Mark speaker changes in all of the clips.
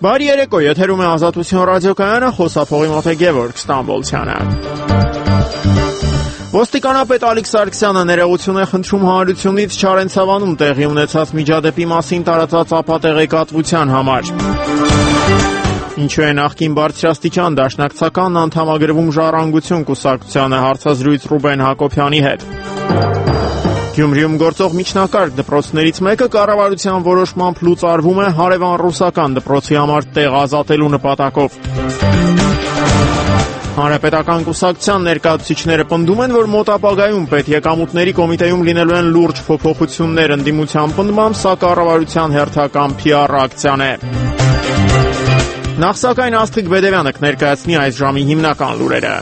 Speaker 1: Բարի երեկո, եթերում է Ազատություն ռադիոկայանը, խոսափողի մոտ է Գևորգ Ստամբոլցյանը։ Ոստիկանապետ Ալիկ Սարգսյանը ներողություն է խնդրում հանրությունից Չարենցավանում տեղի ունեցած միջադեպի մասին տարածած ափատեղեկատվության համար։ Ինչու է նախկին բարձրաստիճան դաշնակցական անդամագրվում Ժառանգություն կուսակցությանը, հարցազրույց Ռուբեն Հակոբյանի հետ։ Գյումրիում գործող միջնակարգ դպրոցներից մեկը կառավարության որոշմամբ լուծարվում է հարևան ռուսական դպրոցի համար տեղ ազատելու նպատակով։ Հանրապետական կուսակցության ներկայացուցիչները պնդում են, որ մոտ ապագայում պետեկամուտների կոմիտեում լինելու են լուրջ փոփոխություններ ընդդիմության պնդմամբ, սա կառավարության հերթական PR ակցիան է։ Նախ սակայն Աստղիկ Բեդևյանը կներկայացնի այս ժամի հիմնական լուրերը։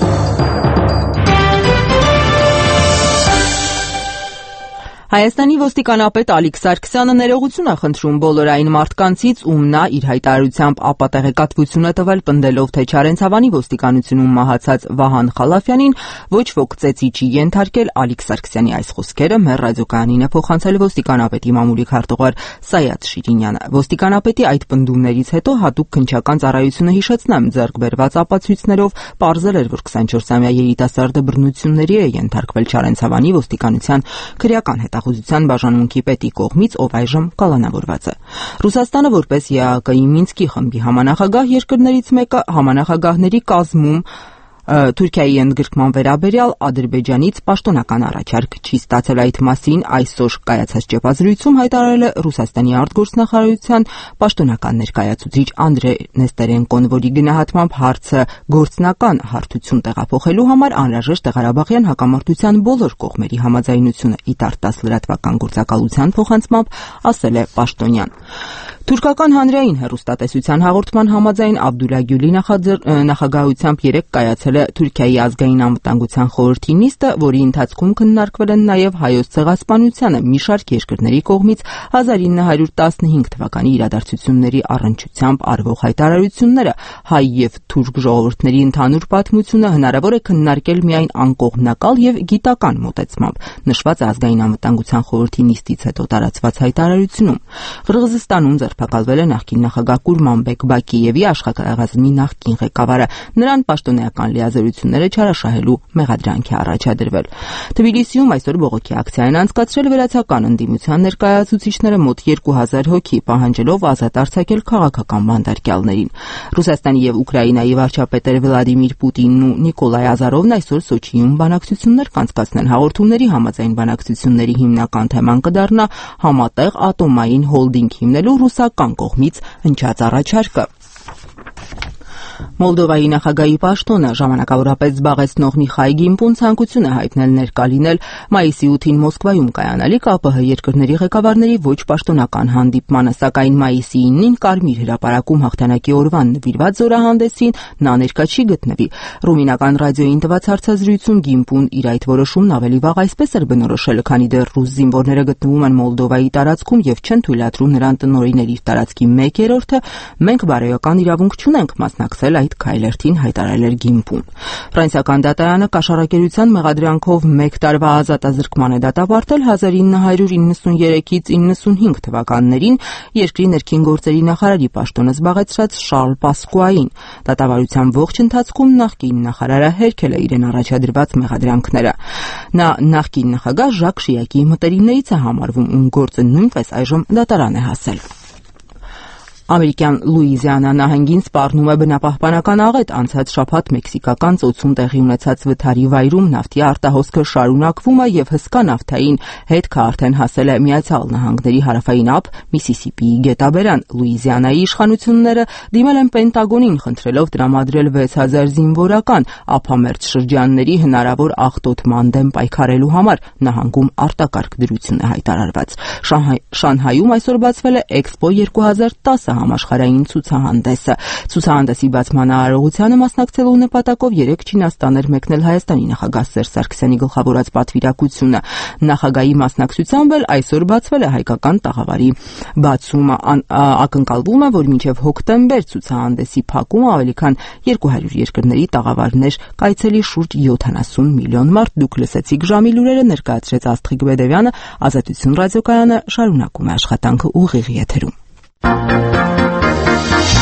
Speaker 2: Հայաստանի ոստիկանապետ Ալիկ Սարգսյանը ներողություն է խնդրում բոլոր այն մարդկանցից, ում նա իր հայտարարությամբ ապատեղեկատվություն է տվել, պնդելով, թե Չարենցավանի ոստիկանությունում մահացած Վահան Խալաֆյանին ոչ ոք ծեծի չի ենթարկել։ Ալիկ Սարգսյանի այս խոսքերը մեր ռադիոկայանին է փոխանցել ոստիկանապետի մամուլի քարտուղար Սայաթ Շիրինյանը։ Ոստիկանապետի այդ պնդումներից հետո հատուկ քննչական ծառայությունը, հիշեցնեմ, ձեռք բերված ապացույցներով պարզել էր, որ 24-ամյա երիտասարդը բռնությունների է ենթարկվել Չարենցավանի ոստիկանության քրեական հետախուզության բաժանմունքի պետի կողմից, ով այժմ կալանավորված է։ Ռուսաստանը որպես ԵԱՀԿ-ի Մինսկի խմբի համանախագահ երկրներից մեկը համանախագահների կազմում Թուրքիայի ընդգրկման վերաբերյալ Ադրբեջանից պաշտոնական առաջարկ չի ստացել։ Այդ մասին այսօր կայացած ճեպազրույցում հայտարարել է Ռուսաստանի արտգործնախարարության պաշտոնական ներկայացուցիչ Անդրեյ Նեստերենկոն, որի գնահատմամբ հարցը գործնական հարթություն տեղափոխելու համար անհրաժեշտ է Ղարաբաղյան հակամարտության բոլոր կողմերի համաձայնությունը։ Ի տարտաս լրատվական գործակալության փոխանցմամբ ասել է պաշտոնյան։ Թուրքական հանրային հեռուստատեսության հաղորդման համաձայն Աբդուլլա Գյուլի նախագահությամբ երեկ կայացել է Թուրքիայի ազգային անվտանգության խորհրդի նիստը, որի ընթացքում քննարկվել են նաև Հայոց ցեղասպանությանը մի շարք երկրների կողմից 1915 թվականի իրադարձությունների առնչությամբ արվող հայտարարությունները։ Հայ եւ թուրք ժողովուրդների ընդհանուր պատմությունը հնարավոր է քննարկել միայն անկողմնակալ եւ գիտական մոտեցմամբ, նշված ազգային անվտանգության խորհրդի նիստից հետո տարածված հայտարարությունում։ Ղրղզստանում ձերբակալվել է նախկին նախագահ Կուրմանբեկ Բակիևի աշխարհակազմի նախկին ղեկավարը։ Նրան պաշտոնեական լիազորությունները չարաշահելու մեղադրանք է առաջադրվել։ Թբիլիսիում այսօր բողոքի ակցիա են անցկացրել վերացական ընդդիմության ներկայացուցիչները, մոտ 2000 հոգի, պահանջելով ազատ արձակել քաղաքական բանտարկյալներին։ Ռուսաստանի եւ Ուկրաինայի վարչապետեր Վլադիմիր Պուտինն ու Նիկոլայ Ազարովն այսօր Սոչիում բանակցություններ կանցկացնեն։ Հաղորդումների համաձայն բանակցությունների հիմնական թեման կդառնա համատեղ ատոմային հոլդինգ հիմնելու ռուսական կողմից հնչած առաջարկը։ Մոլդովայի նախագահի պաշտոնը ժամանակավորապես զբաղեցնող Միխայիլ Գիմպուն ցանկություն է հայտնել ներկա լինել մայիսի 8-ին Մոսկվայում կայանալիք ԱՊՀ երկրների ղեկավարների ոչ պաշտոնական հանդիպմանը, սակայն մայիսի 9-ին Կարմիր հրապարակում հաղթանակի օրվան նվիրված զորահանդեսին նա ներկա չի գտնվի։ Ռումինական ռադիոյին տված հարցազրույցում Գիմպուն իր այդ որոշումն ավելի վաղ այսպես էր բնորոշել, քանի դեռ ռուս զինվորները գտնվում են Մոլդովայի տարածքում եւ չեն թույլատրում նրան տնօրինել իր տարածքի 1/3-ը, մենք բարոյական իրավունք չունենք մասնակցել այդ քայլերթին, հայտարարել էր Գիմպուն։ Ֆրանսիական դատարանը կաշառակերության մեղադրանքով 1 տարվա ազատազրկման է դատապարտել 1993-ից 95 թվականներին երկրի ներքին գործերի նախարարի պաշտոնը զբաղեցրած Շարլ Պասկուային։ Դատավարության ողջ ընթացքում նախկին նախարարը հերքել է իրեն առաջադրված մեղադրանքները։ Նա նախկին նախագահ Ժակ Շիրակի մտերիմներից է համարվում, ում գործը նույնպես այժմ դատարան է հասել։ Ամերիկյան Լուիզիանա նահանգին սպառնում է բնապահպանական աղետ։ Անցած շաբաթ մեքսիկական ծոցում տեղի ունեցած վթարի վայրում նավթի արտահոսքը շարունակվում է եւ հսկա նավթային հետքը արդեն հասել է Միացյալ Նահանգների հարավային ափ Միսիսիպիի գետաբերան։ Լուիզիանայի իշխանությունները դիմել են Պենտագոնին, խնդրելով տրամադրել 6000 զինվորական ափամերձ շրջանների հնարավոր աղտոտման դեմ պայքարելու համար։ Նահանգում արտակարգ դրություն է հայտարարված։ Շանհայում այսօր բացվել է Էքսպո 2010 համաշխարհային ցուցահանդեսը։ Ցուցահանդեսի բացման արարողությանը մասնակցելու նպատակով երեկ Չինաստան էր մեկնել Հայաստանի նախագահ Սերժ Սարգսյանի գլխավորած պատվիրակությունը։ Նախագահի մասնակցությամբ էլ այսօր բացվել է հայկական տաղավարի բացումը։ Ակնկալվում է, որ մինչև հոկտեմբեր ցուցահանդեսի փակումը ավելի քան 200 երկրների տաղավարներ կայցելի շուրջ 70 միլիոն մարդ։ Դուք լսեցիք ժամի լուրերը, ներկայացրեց Աստղիկ Բեդևյանը։ Ազատություն ռադիոկայանը շարունակում է աշխատանքը ուղիղ եթերում։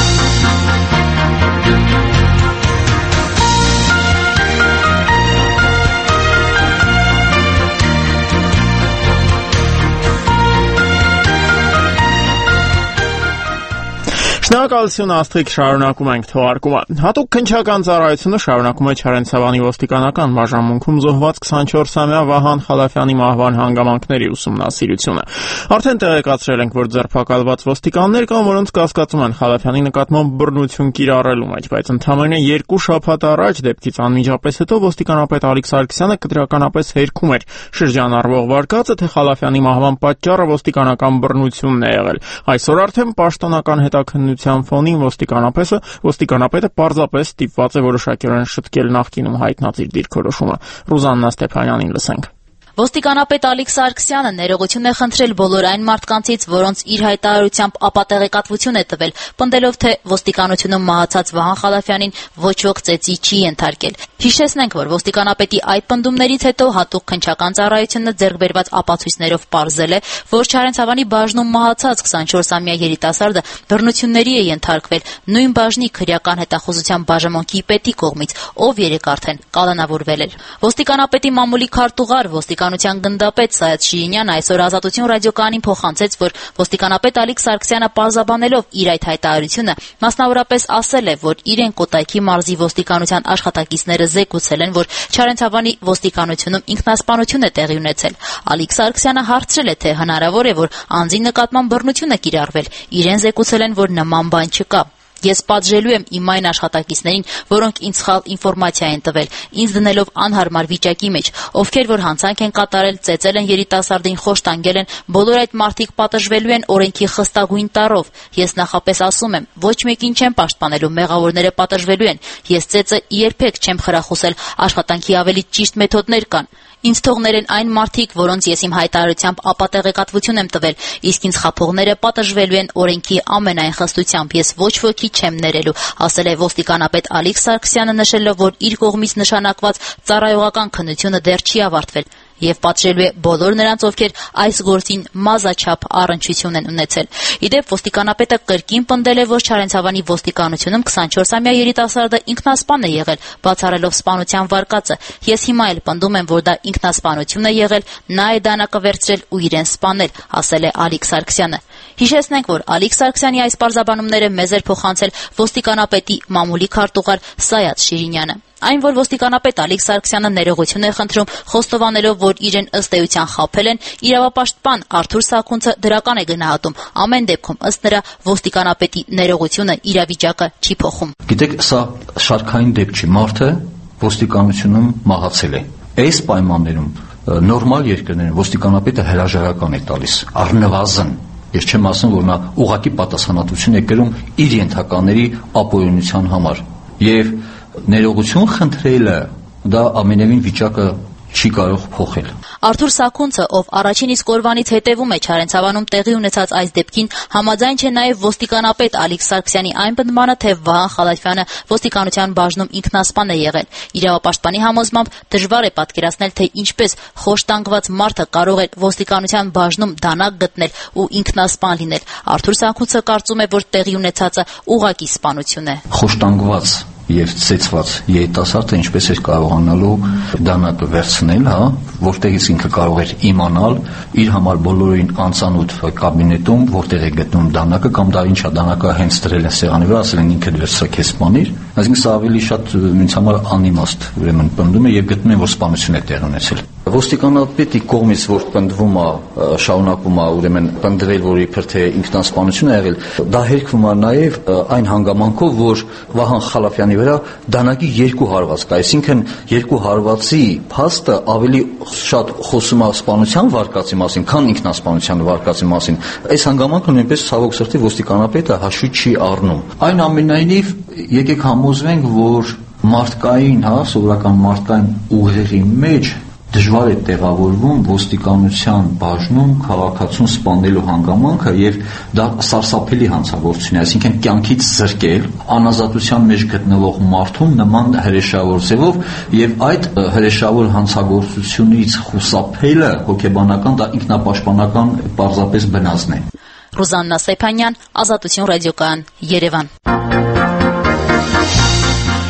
Speaker 1: Շնորհակալություն Աստղիկ, շարունակում ենք թողարկումը։ Հատուկ քննչական ծառայությունը շարունակում է Չարենցավանի ոստիկանական բաժանմունքում զոհված 24-ամյա Վահան Խալաֆյանի մահվան հանգամանքների ուսումնասիրությունը։ Արդեն տեղեկացրել ենք, որ ձերբակալված ոստիկաններ կան, որոնց կասկածում են Խալաֆյանի նկատմամբ բռնություն կիրառելու մեջ, բայց ընդամենը 2 շաբաթ առաջ դեպքից անմիջապես հետո ոստիկանապետ Ալիկ Սարգսյանը կտրականապես հերքում էր շրջանառվող վարկածը, թե Խալաֆյանի մահվան պատճառը ոստիկանական բռնությունն է եղել։ Այսօր արդեն պաշտոնական հետաքննության ֆոնին ոստիկանապետը պարզապես ստիպված է որոշակիորեն շտկել նախկինում հայտնած իր դիրքորոշումը։ Ռուզաննա Ստեփանյանին լսենք։
Speaker 3: Ոստիկանապետ Ալիկ Սարգսյանը ներողություն է խնդրել բոլոր այն մարդկանցից, որոնց իր հայտարարությամբ ապատեղեկատվություն է տվել, պնդելով, թե ոստիկանությունում մահացած Վահան Խալաֆյանին ոչ ոք ծեծի չի ենթարկել։ Հիշեցնենք, որ ոստիկանապետի այդ պնդումներից հետո հատուկ քննչական ծառայությունը ձեռք բերված ապացույցներով պարզել է, որ Չարենցավանի բաժնում մահացած 24-ամյա երիտասարդը բռնությունների է ենթարկվել նույն բաժնի քրեական հետախուզության բաժանմունքի պետի կողմից, ով երեկ արդեն կալանավորվել էր։ Ոստիկանապետի մամուլի քարտուղար ոստիկանության գնդապետ Սայաթ Շիրինյանը այսօր Ազատություն ռադիոկայանին փոխանցեց, որ ոստիկանապետ Ալիկ Սարգսյանը պարզաբանելով իր այդ հայտարարությունը մասնավորապես ասել է, որ իրեն Կոտայքի մարզի ոստիկանության աշխատակիցները զեկուցել են, որ Չարենցավանի ոստիկանությունում ինքնասպանություն է տեղի ունեցել։ Ալիկ Սարգսյանը հարցրել է, թե հնարավոր է, որ անձի նկատմամբ բռնություն է կիրառվել։ Իրեն զեկուցել են, որ նման բան չկա։ Ես պատժելու եմ իմ այն աշխատակիցներին, որոնք ինձ սխալ ինֆորմացիա են տվել, ինձ դնելով անհարմար վիճակի մեջ, ովքեր որ հանցանք են կատարել, ծեծել են երիտասարդին, խոշտանգել են, բոլոր այդ մարդիկ պատժվելու են օրենքի խստագույն տառով։ Ես նախապես ասում եմ, ոչ մեկին չեմ պաշտպանելու, մեղավորները պատժվելու են։ Ես ծեծը երբեք չեմ խրախուսել, աշխատանքի ավելի ճիշտ մեթոդներ կան։ Ինձ թող ներեն այն մարդիկ, որոնց ես իմ հայտարարությամբ ապատեղեկատվություն եմ տվել, իսկ ինձ խաբողները պատժվելու են օրենքի ամենայն խստությամբ, ես ոչ ոքի չեմ ներելու, ասել է ոստիկանապետ Ալիկ Սարգսյանը, նշելով, որ իր կողմից նշանակված ծառայողական քննությունը դեռ չի ավարտվել եւ պատժելու է բոլոր նրանց, ովքեր այս գործին մազաչափ առնչություն են ունեցել։ Իդեպ ոստիկանապետը կրկին պնդել է, որ Չարենցավանի ոստիկանությունում 24-ամյա երիտասարդը ինքնասպան է եղել, բացառելով սպանության վարկածը։ Ես հիմա էլ պնդում եմ, որ դա ինքնասպանություն է եղել, նա է դանակը վերցրել ու իրեն սպանել, ասել է Ալիկ Սարգսյանը։ Հիշեցնենք, որ Ալիկ Սարգսյանի այս պարզաբանումները մեզ էր փոխանցել ոստիկանապետի մամուլի քարտուղար Սայաթ Շիրինյանը։ Այն, որ ոստիկանապետ Ալիկ Սարգսյանը ներողություն է խնդրում, խոստովանելով, որ իրեն ըստ էության խաբել են, իրավապաշտպան Արթուր Սաքունցը դրական է գնահատում։ Ամեն դեպքում, ըստ նրա, ոստիկանապետի ներողությունը իրավիճակը չի փոխում։
Speaker 4: Գիտեք, սա շարքային դեպք չի, մարդը ոստիկանությունում մահացել է։ Այս պայմաններում նորմալ երկրներում ոստիկանապետը հրաժարական է տալիս, առնվազն։ Ես չեմ ասում, որ նա ուղղակի պատասխանատվություն է կրում իր ենթականների ապօրինության համար։ Եվ ներողություն խնդրելը դա ամենևին վիճակը չի կարող փոխել։
Speaker 3: Արթուր Սաքունցը, ով առաջին իսկ օրվանից հետևում է Չարենցավանում տեղի ունեցած այս դեպքին, համաձայն չէ նաև ոստիկանապետ Ալիկ Սարգսյանի այն պնդմանը, թե Վահան Խալաֆյանը ոստիկանության բաժնում ինքնասպան է եղել։ Իրավապաշտպանի համոզմամբ դժվար է պատկերացնել, թե ինչպես խոշտանգված մարդը կարող է ոստիկանության բաժնում դանակ գտնել ու ինքնասպան լինել։ Արթուր Սաքունցը կարծում է, որ տեղի ունեցածը ուղղակի սպանություն է։
Speaker 4: Խոշտանգված եւ ծեծված երիտասարդը ինչպես էր կարողանալու դանակը վերցնել, որտեղից ինքը կարող էր իմանալ իր համար բոլորին անծանոթ կաբինետում, որտեղ է գտնում դանակը, կամ դա ինչա դանակը հենց դրել են սեղանի վրա, ասել են ինքը վերցրեք քեզ սպանիր, այսինքն սա ավելի շատ ինձ համար անիմաստ ուրեմն պնդում է եւ գտնում են, որ սպանություն է տեղ ունեցել։ Ոստիկանապետի կողմից որ պնդվում է, շարունակում է ուրեմն պնդվել, որ իբր թե ինքնասպանություն է եղել, դա հերքվում է նաև այն հանգամանքով, որ Վահան Խալաֆյանի վրա դանակի 2 հարված կա, այսինքն 2 հարվածի փաստը ավելի շատ խոսում է սպանության վարկածի մասին, քան ինքնասպանության վարկածի մասին։ Այս հանգամանքը նույնպես ցավոք սրտի ոստիկանապետը հաշվի չի առնում։ Այնուամենայնիվ, եկեք համոզվենք, որ մարդկային, սովորական մարդկային ուղեղի մեջ դժվար է տեղավորվում ոստիկանության բաժնում քաղաքացուն սպանելու հանգամանքը եւ դա սարսափելի հանցագործություն է, այսինքն կյանքից զրկել անազատության մեջ գտնվող մարդուն նման հրեշավոր ձևով եւ այդ հրեշավոր հանցագործությունից խուսափելը հոգեբանական դա ինքնապաշտպանական պարզապես բնազն է։
Speaker 3: Ռուզաննա Ստեփանյան, Ազատություն ռադիոկայան, Երևան։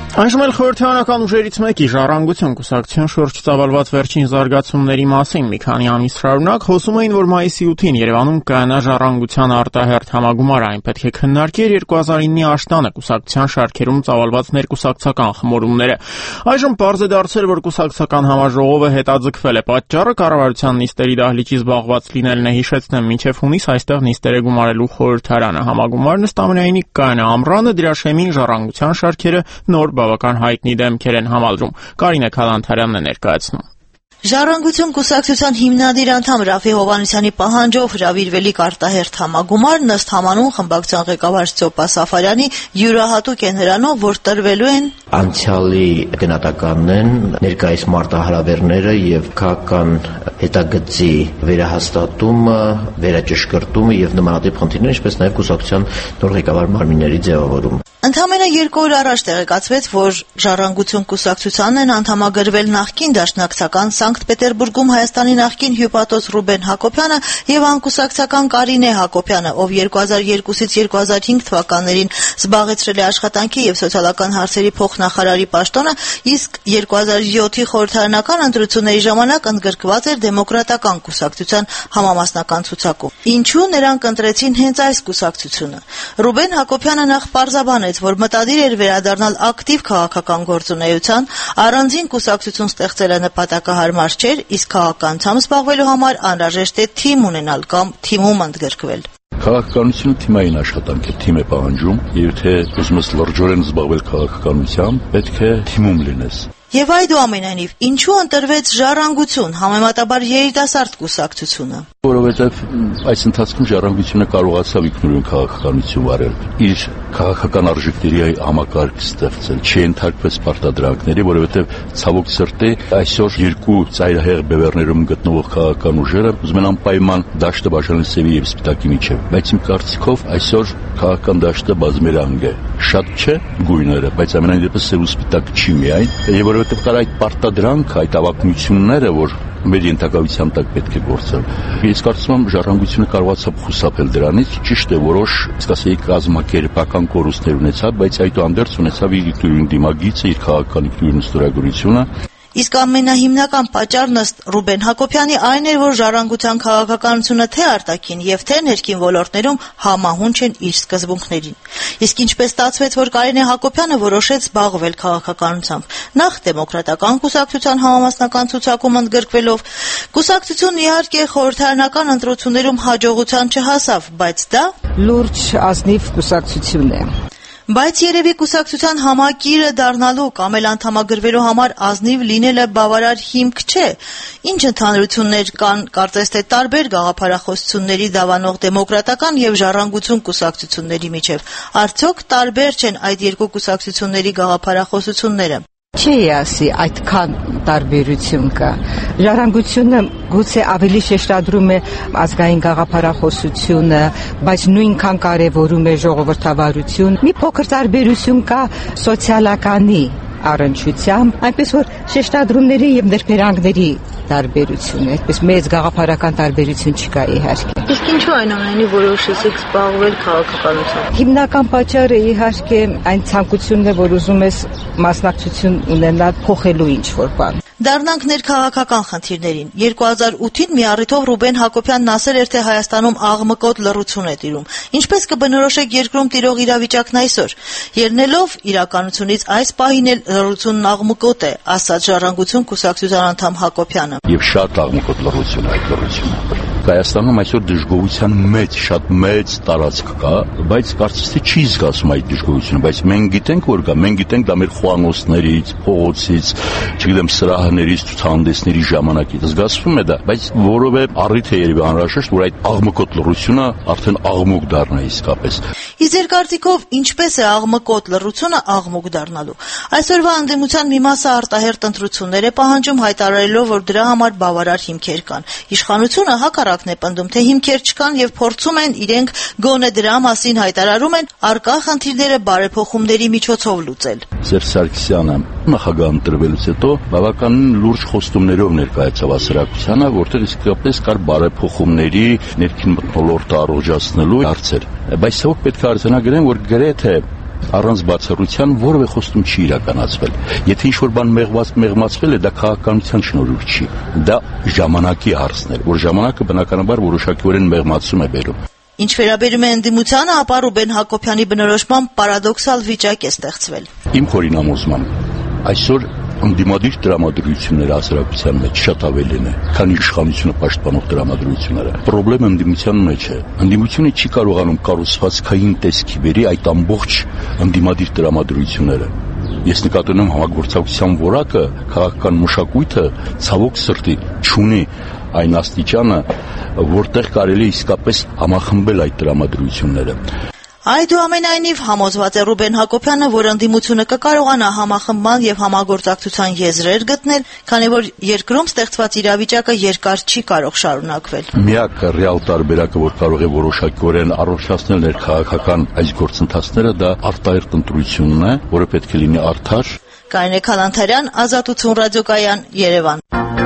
Speaker 1: Այժմ էլ խորհրդարանական ուժերից մեկի Ժառանգություն կուսակցության շուրջ ծավալված վերջին զարգացումների մասին մի քանի ամիս շարունակ խոսում էին, որ մայիսի 8-ին Երևանում կայանա Ժառանգության արտահերթ համագումար, այն պետք է քննարկեր 2009-ի աշտանը կուսակցության շարքերում ծավալված ներկուսակցական խմորումները։ Այժմ պարզ է դարձել, որ կուսակցական համաժողովը հետաձգվել է, պատճառը կառավարության նիստերի դահլիճի զբաղված լինելն է, հիշեցնեմ, մինչև հունիս այստեղ նիստեր է գումարելու խորհրդարանը։ Համագումարն ըստ ամենայնի կայանա ամռանը, դրա շեմին Ժառանգության շարքերը նոր բավական հայտնի դեմքեր են համալրում։ Կարինե Քալանթարյանն է ներկայացնում։
Speaker 5: Ժառանգություն կուսակցության հիմնադիր անդամ Ռաֆի Հովհաննիսյանի պահանջով հրավիրվելիք արտահերթ համագումարն ըստ համանուն խմբակցության ղեկավար Ստյոպա Սաֆարյանի յուրահատուկ է նրանով, որ տրվելու են
Speaker 6: անցյալի գնահատականն են ներկայիս մարտահրավերները եւ քաղաքական հետագծի վերահաստատումը, վերաճշգրտումը եւ նմանատիպ խնդիրներ, ինչպես նաեւ կուսակցության նոր ղեկավար մարմինների ձևավորումը։
Speaker 5: Ընդամենը 2 օր առաջ տեղեկացվեց, որ Ժառանգություն կուսակցությանն են անդամագրվել նախկին դաշնակցական Սանկտ Պետերբուրգում Հայաստանի նախկին հյուպատոս Ռուբեն Հակոբյանը եւ անկուսակցական Կարինե Հակոբյանը, ով 2002-ից 2005 թվականներին զբաղեցրել է աշխատանքի եւ սոցիալական հարցերի փոխնախարարի պաշտոնը, իսկ 2007-ի խորհրդարանական ընտրությունների ժամանակ ընդգրկված էր Դեմոկրատական կուսակցության համամասնական ցուցակում։ Ինչու նրանք ընտրեցին հենց այս կուսակցությունը։ Ռուբեն Հակոբյանը նախ պարզաբանեց, որ մտադիր էր վերադառնալ ակտիվ քաղաքական գործունեության, առանձին կուսակցություն ստեղծելը նպատակահարմար չէր, իսկ քաղաքականությամբ զբաղվելու համար անհրաժեշտ է թիմ ունենալ կամ թիմում ընդգրկվել։
Speaker 7: Քաղաքականությունը թիմային աշխատանք է, թիմ է պահանջում, եւ թե ուզում ես լրջորեն զբաղվել քաղաքականությամբ, պետք է թիմում լինես։
Speaker 5: Եվ այդուամենայնիվ, ինչու ընտրվեց Ժառանգություն, համեմատաբար երիտասարդ կուսակցությունը։
Speaker 7: Որովհետև այս ընթացքում Ժառանգությունը կարողացավ ինքնուրույն քաղաքականություն վարել, իր քաղաքական արժեքների համակարգ ստեղծել, չենթարկվեց պարտադրանքների, որովհետև ցավոք սրտի այսօր երկու ծայրահեղ բևեռներում գտնվող քաղաքական ուժերը ուզում են անպայման դաշտը բաժանել սևի եւ սպիտակի միջև, բայց իմ կարծիքով այսօր քաղաքական դաշտը բազմերանգ է, շատ չէ գույները, բայց ամենայն դեպս սև ու սպիտակ չի միայն, եւ որովհետև կար այդ պարտադրանք, այդ ավակնությունները, որ մեր ենթակայության տակ պետք է գործել։ Ես կարծում եմ Ժառանգությունը կարողացավ խուսափել դրանից, ճիշտ է, որոշ, ասացի, կազմակերպական կորուստներ ունեցավ, բայց այդուհանդերձ ունեցավ իր ինքնուրույն դիմագիծը, իր քաղաքական ինքնուրույն ստորագրությունը։
Speaker 5: Իսկ ամենահիմնական պատճառն ըստ Ռուբեն Հակոբյանի այն էր, որ Ժառանգության քաղաքականությունը թե արտաքին եւ թե ներքին ոլորտներում համահունչ են իր սկզբունքներին։ Իսկ ինչպես ստացվեց, որ Կարինե Հակոբյանը որոշեց զբաղվել քաղաքականությամբ, նախ Դեմոկրատական կուսակցության համամասնական ցուցակում ընդգրկվելով, կուսակցությունն իհարկե խորհրդարանական ընտրություններում հաջողության չհասավ, բայց դա
Speaker 8: լուրջ ազնիվ կուսակցություն է։
Speaker 5: Բայց երևի կուսակցության համակիրը դառնալու կամ էլ անդամագրվելու համար ազնիվ լինելը բավարար հիմք չէ։ Ինչ ընդհանրություններ կան, կարծես թե տարբեր գաղափարախոսությունների դավանող Դեմոկրատական եւ Ժառանգություն կուսակցությունների միջև։ Արդյոք տարբեր չեն այդ երկու կուսակցությունների գաղափարախոսությունները։
Speaker 8: Չի ասի այդքան տարբերություն կա։ Ժառանգությունը գուցե ավելի շեշտադրում է ազգային գաղափարախոսությունը, բայց նույնքան կարևորում է ժողովրդավարություն։ Մի փոքր տարբերություն կա սոցիալականի առնչությամբ, այնպես որ շեշտադրումների եւ ներբերանգների տարբերություն է, այդպես մեծ գաղափարական տարբերություն չկա իհարկե։
Speaker 5: Իսկ ինչու այնուամենայնիվ որոշեցիք զբաղվել քաղաքականությամբ։
Speaker 8: Հիմնական պատճառը իհարկե այն ցանկությունն է, որ ուզում ես մասնակցություն ունենալ փոխելու ինչ-որ բան։
Speaker 5: Դառնանք ներքաղաքական խնդիրներին։ 2008-ին մի առիթով Ռուբեն Հակոբյանն ասել էր, թե Հայաստանում աղմկոտ լռություն է տիրում։ Ինչպես կբնորոշեք երկրում տիրող իրավիճակն այսօր։ Ելնելով իրականությունից այս պահին էլ լռությունն աղմկոտ է, ասաց Ժառանգություն կուսակցության անդամ Հակոբյանը։
Speaker 7: Եվ շատ աղմկոտ լռություն է այդ լռությունը։ Հայաստանում այսօր դժգոհության շատ մեծ տարածք կա, բայց կարծես թե չի զգացում այդ դժգոհությունը, բայց մենք գիտենք, որ կա, մենք գիտենք դա մեր խոհանոցներից, փողոցից, չգիտեմ, սրահներից, ցուցահանդեսների ժամանակից զգացվում է դա, բայց որովե առիթ է երևի անհրաժեշտ, որ այդ աղմկոտ լռությունը արդեն աղմուկ դառնա իսկապես։
Speaker 5: Իսկ ձեր կարծիքով ինչպես է աղմկոտ լռությունը աղմուկ դառնալու։ Այսօրվա ընդդիմության մի մասը արտահերթ ընտրություններ է պահանջում, հայտարարելով, որ դրա համար բավարար հիմքեր կան։ Իշխանությունը հակառակն է պնդում, թե հիմքեր չկան եւ փորձում են իրենք գոնե դրա մասին հայտարարում են արկա խնդիրները բարեփոխումների միջոցով լուծել։
Speaker 7: Սերժ Սարգսյանը նախագահ ընտրվելուց հետո բավականին լուրջ խոստումներով ներկայացավ հասարակությանը, որտեղ իսկապես կար բարեփոխումների ներքին մթնոլորտը առողջացնելու հարցեր։ Բայց ցավոք պետք է արձանագրեմ, որ գրեթե առանց բացառության որևէ խոստում չի իրականացվել։ Եթե ինչ-որ բան մեղմացվել է, դա քաղաքականության շնորհիվ չի։ Դա ժամանակի հարցն է, որ ժամանակը բնականաբար որոշակիորեն մեղմացում է բերում։
Speaker 5: Ինչ վերաբերում է ընդդիմությանը, ապա Ռուբեն Հակոբյանի բնորոշմամբ պարադոքսալ վիճակ է ստեղծվել։
Speaker 7: Իմ խորին համոզմամբ այսօր ընդդիմադիր տրամադրությունները հասարակության մեջ շատ ավելին է, քան իշխանությունը պաշտպանող տրամադրությունները։ Պրոբլեմը ընդդիմության մեջ է։ Ընդդիմությունը չի կարողանում կառուցվածքային տեսքի բերի այդ ամբողջ ընդդիմադիր տրամադրությունները։ Ես նկատի ունեմ համագործակցության որակը, քաղաքական մշակույթը ցավոք սրտի չունի այն աստիճանը, որտեղ կարելի է իսկապես համախմբել այդ տրամադրությունները։
Speaker 5: Այդուամենայնիվ համոզված է Ռուբեն Հակոբյանը, որ ընդդիմությունը կկարողանա համախմբման եւ համագործակցության եզրեր գտնել, քանի որ երկրում ստեղծված իրավիճակը երկար չի կարող շարունակվել։
Speaker 7: Միակ ռեալ տարբերակը, որ կարող է որոշակիորեն առողջացնել ներքաղաքական այս գործընթացները, դա արտահերթ ընտրությունն է, որը պետք է լինի արդար։
Speaker 5: Կարինե Քալանթարյան, Ազատություն ռադիոկայան, Երևան։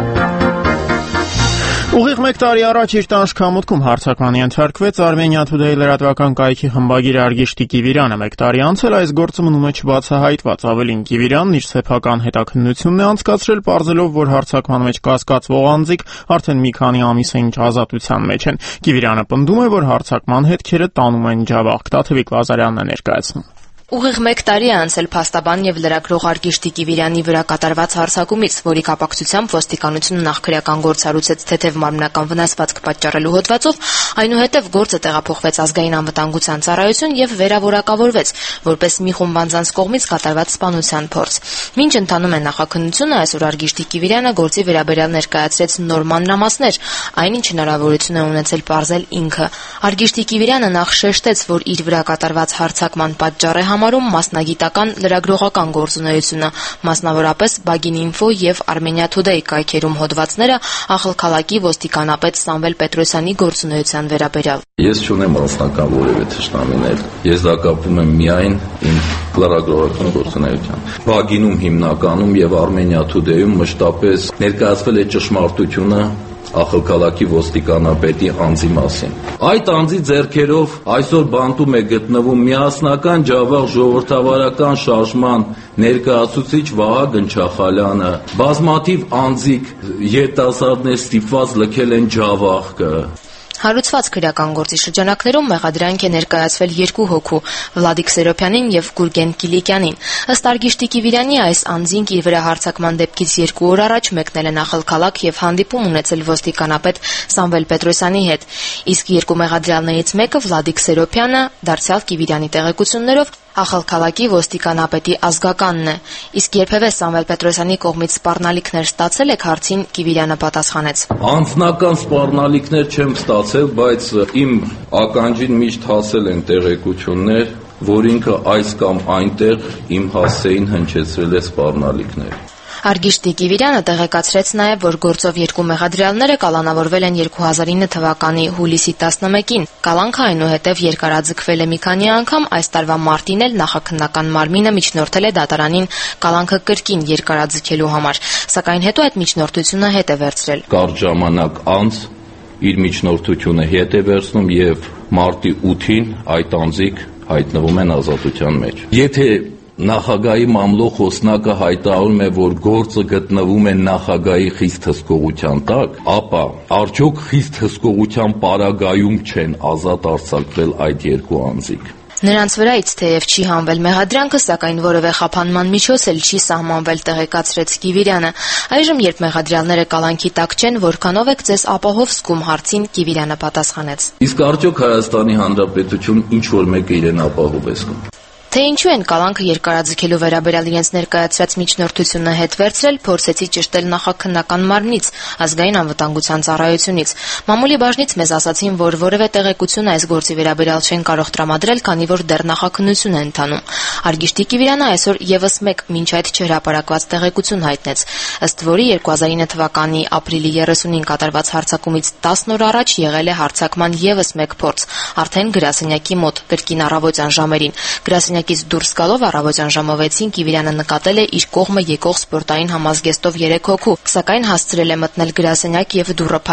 Speaker 1: Ուղիղ մեկ տարի առաջ իր տանջքամուտքում հարձակման ենթարկվեց Armenia Today լրատվական կայքի խմբագիր Արգիշտի Կիվիրյանը։ Մեկ տարի անց էլ այս գործը մնում է չբացահայտված։ Ավելին, Կիվիրյանն իր սեփական հետաքննությունն է անցկացրել, պարզելով, որ հարձակման մեջ կասկածվող անձիկ արդեն մի քանի ամիս է ինչ ազատության մեջ են։ Կիվիրյանը պնդում է, որ հարձակման հետքերը տանում են Ջավախ։ Տաթևիկ Ղազարյանն է ներկայացնում։
Speaker 9: Ուղիղ մեկ տարի է անցել փաստաբան եւ լրագրող Արգիշտի Կիվիրյանի վրա կատարված հարձակումից, որի կապակցությամբ ոստիկանությունը նախքրեական գործ հարուցեց թեթև մարմնական վնասվածք պատճառելու հոդվածով, այնուհետև գործը տեղափոխվեց ազգային անվտանգության ծառայություն եւ վերավորակավորվեց, որպես մի խումբ անձանց կողմից կատարված սպանության փորձ։ Մինչ ընթանում է նախաքննությունը, այսօր Արգիշտի Կիվիրյանը գործի վերաբերյալ ներկայացրեց նոր մանրամասներ, այնինչ հնարավորություն է ունեցել պարզել ինքը։ Արգիշտի Կիվիրյանը նախ շեշտեց, որ իր վրա կատարված հարձակման պատճառ է համարում մասնագիտական լրագրողական գործունեությունը, մասնավորապես Bagininfo եւ Armenia Today կայքերում հոդվածները աղալքալակի ոստիկանապետ Սամվել Պետրոսյանի գործունեության վերաբերյալ։
Speaker 10: Ես չունեմ անձնական որևէ թշնամիներ, ես դա կապում եմ միայն իմ լրագրողական գործունեության։ Bagiնում հիմնականում եւ Armenia Today-ում մշտապես ներկայացվել է ճշմարտությունը աղալքալակի ոստիկանապետի անձի մասին։ Այդ անձի ձեռքերով այսօր բանտում է գտնվում միասնական Ջավախ ժողովրդավարական շարժման ներկայացուցիչ Վահագն Չախալյանը, բազմաթիվ անձիկ երիտասարդներ ստիպված լքել են Ջավախը։
Speaker 9: Հարուցված քրեական գործի շրջանակներում մեղադրանք է ներկայացվել երկու հոգու՝ Վլադիկ Սերոփյանին եւ Գուրգեն Կիլիկյանին։ Ըստ Արգիշտի Կիվիրյանի, այս անձինք իր վրա հարձակման դեպքից 2 օր առաջ մեկնել են աղալքալակ եւ հանդիպում ունեցել ոստիկանապետ Սամվել Պետրոսյանի հետ։ Իսկ երկու մեղադրյալներից մեկը Վլադիկ Սերոփյանը, դարձյալ Կիվիրյանի տեղեկություններով աղալքալակի ոստիկանապետի ազգականն է։ Իսկ երբևէ Սամվել Պետրոսյանի կողմից սպառնալիքներ ստացել եք հարցին Կիվիրյանը պատասխանեց.
Speaker 10: Անձնական սպառնալիքներ չեմ ստացել, բայց իմ ականջին միշտ հասել են տեղեկություններ, որ ինքը այս կամ այնտեղ իմ հասցեին հնչեցրել է սպառնալիքներ։
Speaker 9: Արգիշտի Կիվիրյանը տեղեկացրեց նաև, որ գործով երկու մեղադրյալները կալանավորվել են 2009 թվականի հուլիսի 11-ին։ Կալանքը այնուհետև երկարաձգվել է մի քանի անգամ, այս տարվա մարտին էլ նախաքննական մարմինը միջնորդել է դատարանին կալանքը կրկին երկարաձգելու համար, սակայն հետո այդ միջնորդությունը հետ է վերցրել։
Speaker 10: Կարճ ժամանակ անց իր միջնորդությունը հետ է վերցնում եւ մարտի 8-ին այդ անձիկ հայտնվում են ազատության մեջ։ Եթե Նախագահի մամլո խոսնակը հայտարարում է, որ գործը գտնվում է նախագահի խիստ հսկողության տակ, ապա արդյոք խիստ հսկողության պարագայում չեն ազատ արձակվել այդ երկու անձիկ։
Speaker 9: Նրանց վրայից թեև չի հանվել մեղադրանքը, սակայն որևէ խափանման միջոց էլ չի սահմանվել, տեղեկացրեց Կիվիրյանը։ Այժմ, երբ մեղադրյալները կալանքի տակ չեն, որքանով եք ձեզ ապահով զգում հարցին Կիվիրյանը պատասխանեց.
Speaker 10: Իսկ արդյոք Հայաստանի Հանրապետություն ինչ որ մեկը իրեն ապահով է զգում։
Speaker 9: Թե ինչու են կալանքը երկարաձգելու վերաբերյալ իրենց ներկայացրած միջնորդությունը հետ վերցրել, փորձեցի ճշտել նախաքննական մարմնից, ազգային անվտանգության ծառայությունից։ Մամուլի բաժնից մեզ ասացին, որ որևէ տեղեկություն այս գործի վերաբերյալ չեն կարող տրամադրել, քանի որ դեռ նախաքննություն է ընթանում։ Արգիշտի Կիվիրյանը այսօր եւս մեկ մինչ այդ չհրապարակված տեղեկություն հայտնեց, ըստ որի 2009 թվականի ապրիլի 30-ին կատարված հարձակումից 10 օր առաջ եղել է հարձակման եւս մեկ փորձ, արդեն գրասենյակի մոտ, կրկին առավոտյան ժամերին։ Գրասենյակից դուրս գալով առավոտյան ժամը 6-ին Կիվիրյանը նկատել է իր կողմը եկող սպորտային համազգեստով 3 հոգու, սակայն հասցրել է մտնել գրասենյակ եւ դուռը փակել։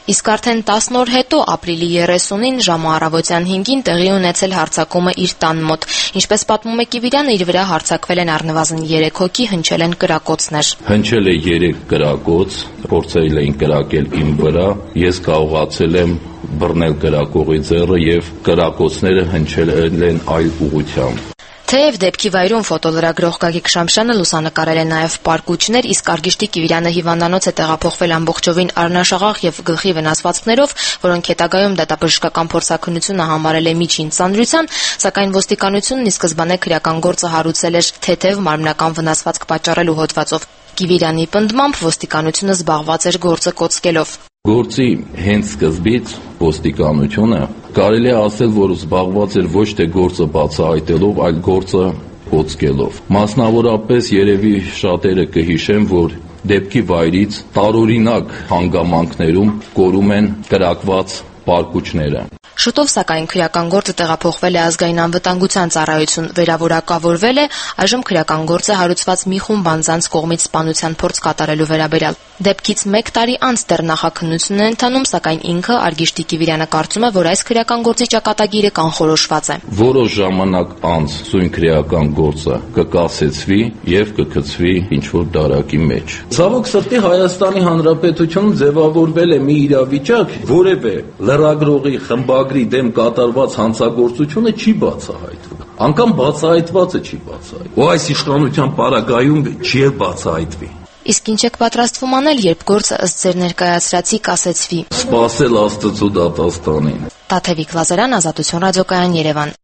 Speaker 9: Իսկ արդեն 10 օր հետո ապրիլի 30-ին ժամը առավոտյան 5-ին տեղի ունեցել հարձակումը իր տան մոտ։ Ինչպես պատմում է Կիվիրյանը, իր վրա հարձակվել են առնվազն 3 հոգի, հնչել են կրակոցներ։
Speaker 10: Հնչել է 3 կրակոց, փորձել էին կրակել իմ վրա, ես կարողացել եմ բռնել կրակողի ձեռը եւ կրակոցները հնչել են այլ ուղղությամբ։
Speaker 9: Թեև դեպքի վայրում ֆոտոլրագրող Գագիկ Շամշյանը լուսանկարել է նաև պարկուճներ, իսկ Արգիշտի Կիվիրյանը հիվանդանոց է տեղափոխվել ամբողջովին առնաշաղախ եւ գլխի վնասվածքներով, որոնք հետագայում դատաբժշկական փորձաքննությունը համարել է միջին ծանրության, սակայն ոստիկանությունն ի սկզբանե քրեական գործը հարուցել էր թեթև մարմնական վնասվածք պատճառելու հոդվածով։ Կիվիրյանի պնդմամբ ոստիկանությունը զբաղված էր գործը կոծկելով։
Speaker 10: Գործի հենց սկզբից ոստիկանությունը կարելի է ասել, որ զբաղված էր ոչ թե գործը բացահայտելով, այլ գործը կոծկելով։ Մասնավորապես երևի շատերը կհիշեն, որ դեպքի վայրից տարօրինակ հանգամանքներում կորում են կրակված պարկուճները։
Speaker 9: Շուտով սակայն քրեական գործը տեղափոխվել է ազգային անվտանգության ծառայություն, վերավորակավորվել է, այժմ քրեական գործը հարուցված մի խումբ անձանց կողմից սպանության փորձ կատարելու վերաբերյալ։ Դեպքից 1 տարի անց դեռ նախաքննությունն է ընթանում, սակայն ինքը Արգիշտի Կիվիրյանը կարծում է, որ այս քրեական գործի ճակատագիրը կանխորոշված է։
Speaker 10: Որոշ ժամանակ անց սույն քրեական գործը կկասեցվի եւ կգցվի ինչ-որ դարակի մեջ։ Ցավոք սրտի Հայաստանի Հանրապետությունում ձևավորվել է մի իրավիճակ, որևէ լրագրողի խմբագրի դեմ կատարված հանցագործությունը չի բացահայտվում։ Անկամ բացահայտվածը չի բացահայտվում։ Ու այս իշխանության պարագայում չի բացահայտվի։
Speaker 9: Իսկ ինչ եք պատրաստվում անել, երբ գործը ըստ ձեր ներկայացրածի կասեցվի։
Speaker 10: Սպասել Աստծո դատաստանին։
Speaker 9: Տաթևիկ Լազարյան, Ազատություն ռադիոկայան, Երևան։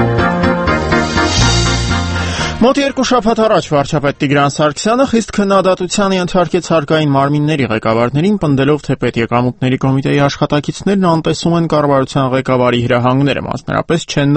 Speaker 1: Մոտ 2 շաբաթ առաջ վարչապետ Տիգրան Սարգսյանը խիստ քննադատության ենթարկեց հարկային մարմինների ղեկավարներին, պնդելով, թե պետեկամուտների կոմիտեի աշխատակիցներն անտեսում են կառավարության ղեկավարի հրահանգները, մասնարապես չեն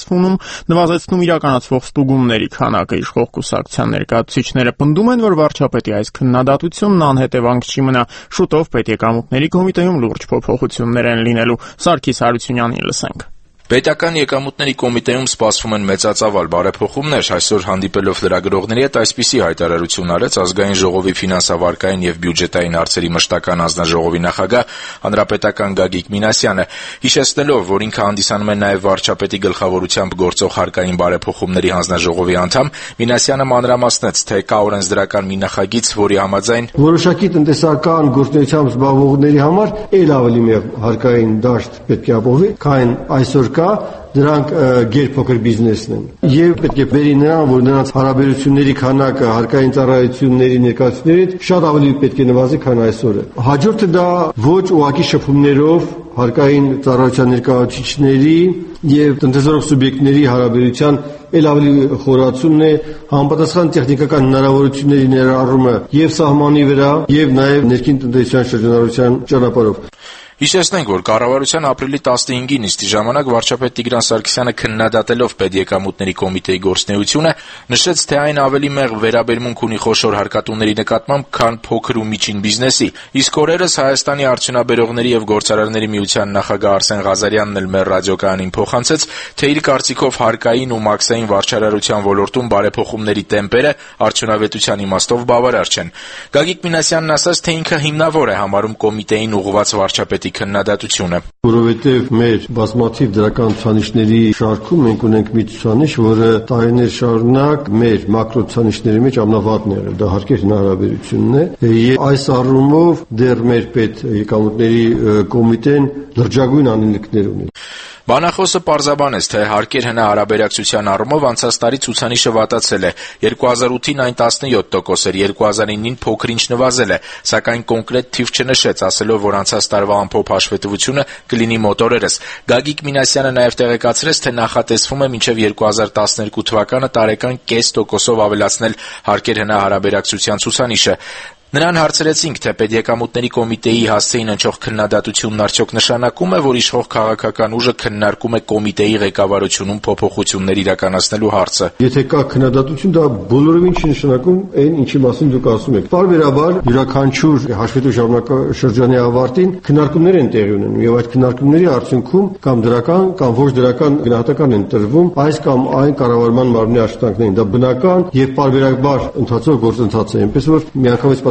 Speaker 1: նվազեցնում իրականացվող ստուգումների քանակը։ Իշխող կուսակցության ներկայացուցիչները պնդում են, որ վարչապետի այս քննադատությունն անհետևանք չի մնա, շուտով պետեկամուտների կոմիտեում լուրջ փոփոխություններ են լինելու։ Սարգիս Հարությունյանին լսենք։
Speaker 11: Պետական եկամուտների կոմիտեում սպասվում են մեծածավալ բարեփոխումներ։ Այսօր հանդիպելով լրագրողների հետ այսպիսի հայտարարություն արեց Ազգային ժողովի ֆինանսավարկային եւ բյուջետային հարցերի մշտական հանձնաժողովի նախագահ հանրապետական Գագիկ Մինասյանը, հիշեցնելով, որ ինքը հանդիսանում է նաեւ վարչապետի գլխավորությամբ գործող հարկային բարեփոխումների հանձնաժողովի անդամ, Մինասյանը մանրամասնեց, թե կա օրենսդրական մի նախագիծ, որի համաձայն
Speaker 12: որոշակի տնտեսական գործունեությամբ զբաղվողների համար ել ավելի մեծ հարկային դաշտ պետք է ապահովի, քան այսօր դրանք գերփոքր բիզնեսն են եւ պետք է բերի նրան, որ նրանց հարաբերությունների քանակը հարկային ծառայությունների ներկայացուցիչների շատ ավելի պետք է նվազի, քան այսօր է։ Հաջորդը դա ոչ ուղղակի շփումներով հարկային ծառայության ներկայացուցիչների եւ տնտեսական սուբյեկտների հարաբերության ել ավելի խորացումն է, համապատասխան տեխնիկական հնարավորությունների ներառումը եւ սահմանի վրա եւ նաեւ ներքին տնտեսության շրջանառության ճանապարհով։
Speaker 11: Հիշեցնենք, որ կառավարության ապրիլի 15-ի նիստի ժամանակ վարչապետ Տիգրան Սարգսյանը քննադատելով պետեկամուտների կոմիտեի գործունեությունը նշեց, թե այն ավելի մեղմ վերաբերմունք ունի խոշոր հարկատուների նկատմամբ, քան փոքր ու միջին բիզնեսի։ Իսկ օրերս Հայաստանի արդյունաբերողների եւ գործարարների միության նախագահ Արսեն Ղազարյանն էլ մեր ռադիոկայանին փոխանցեց, թե իր կարծիքով հարկային ու մաքսային վարչարարության ոլորտում բարեփոխումների տեմպերը արդյունավետության իմաստով բավարար չեն։ Գագիկ Մինասյանն ասաց, թե ինքը հիմնավոր է համարում կոմիտեին ուղղված վարչապետի քննադատությունը։
Speaker 12: Որովհետև մեր բազմաթիվ դրական ցուցանիշների շարքում մենք ունենք մի ցուցանիշ, որը տարիներ շարունակ մեր մակրո ցուցանիշների մեջ ամենավատն է եղել, դա հարկերի հնարավորությունն է, եւ այս առումով դեռ մեր պետեկամուտների կոմիտեն լրջագույն անելիքներ ունի։
Speaker 11: Բանախոսը պարզաբանեց, թե հարկեր հնարաբերակցության առումով անցած տարի ցուցանիշը վատացել է։ 2008-ին այն 17% էր, 2009-ին փոքր-ինչ նվազել է, սակայն կոնկրետ թիվ չնշեց, ասելով, որ անցած տարվա ամփոփ հաշվետվությունը կլինի մոտ օրերս։ Գագիկ Մինասյանը նաև տեղեկացրեց, թե նախատեսվում է մինչև 2012 թվականը տարեկան 0.5%-ով ավելացնել հարկեր հնարաբերակցության ցուցանիշը։ Նրան հարցրեցինք, թե պետեկամուտների կոմիտեի հասցեին հնչող քննադատությունն արդյոք նշանակում է, որ իշխող քաղաքական ուժը քննարկում է կոմիտեի ղեկավարությունում փոփոխություններ իրականացնելու հարցը։
Speaker 12: Եթե կա քննադատություն, դա բոլորովին չի նշանակում այն, ինչի մասին դուք ասում եք։ Պարբերաբար յուրաքանչյուր հաշվետու ժամանակաշրջանի ավարտին քննարկումներ են տեղի ունենում եւ այդ քննարկումների արդյունքում կամ դրական կամ ոչ դրական գնահատական են տրվում այս կամ այն կառավարման մարմնի աշխատանքներին։ Դա բնական եւ պարբերաբար ընթացող գործընթաց է, այնպես որ միանգամից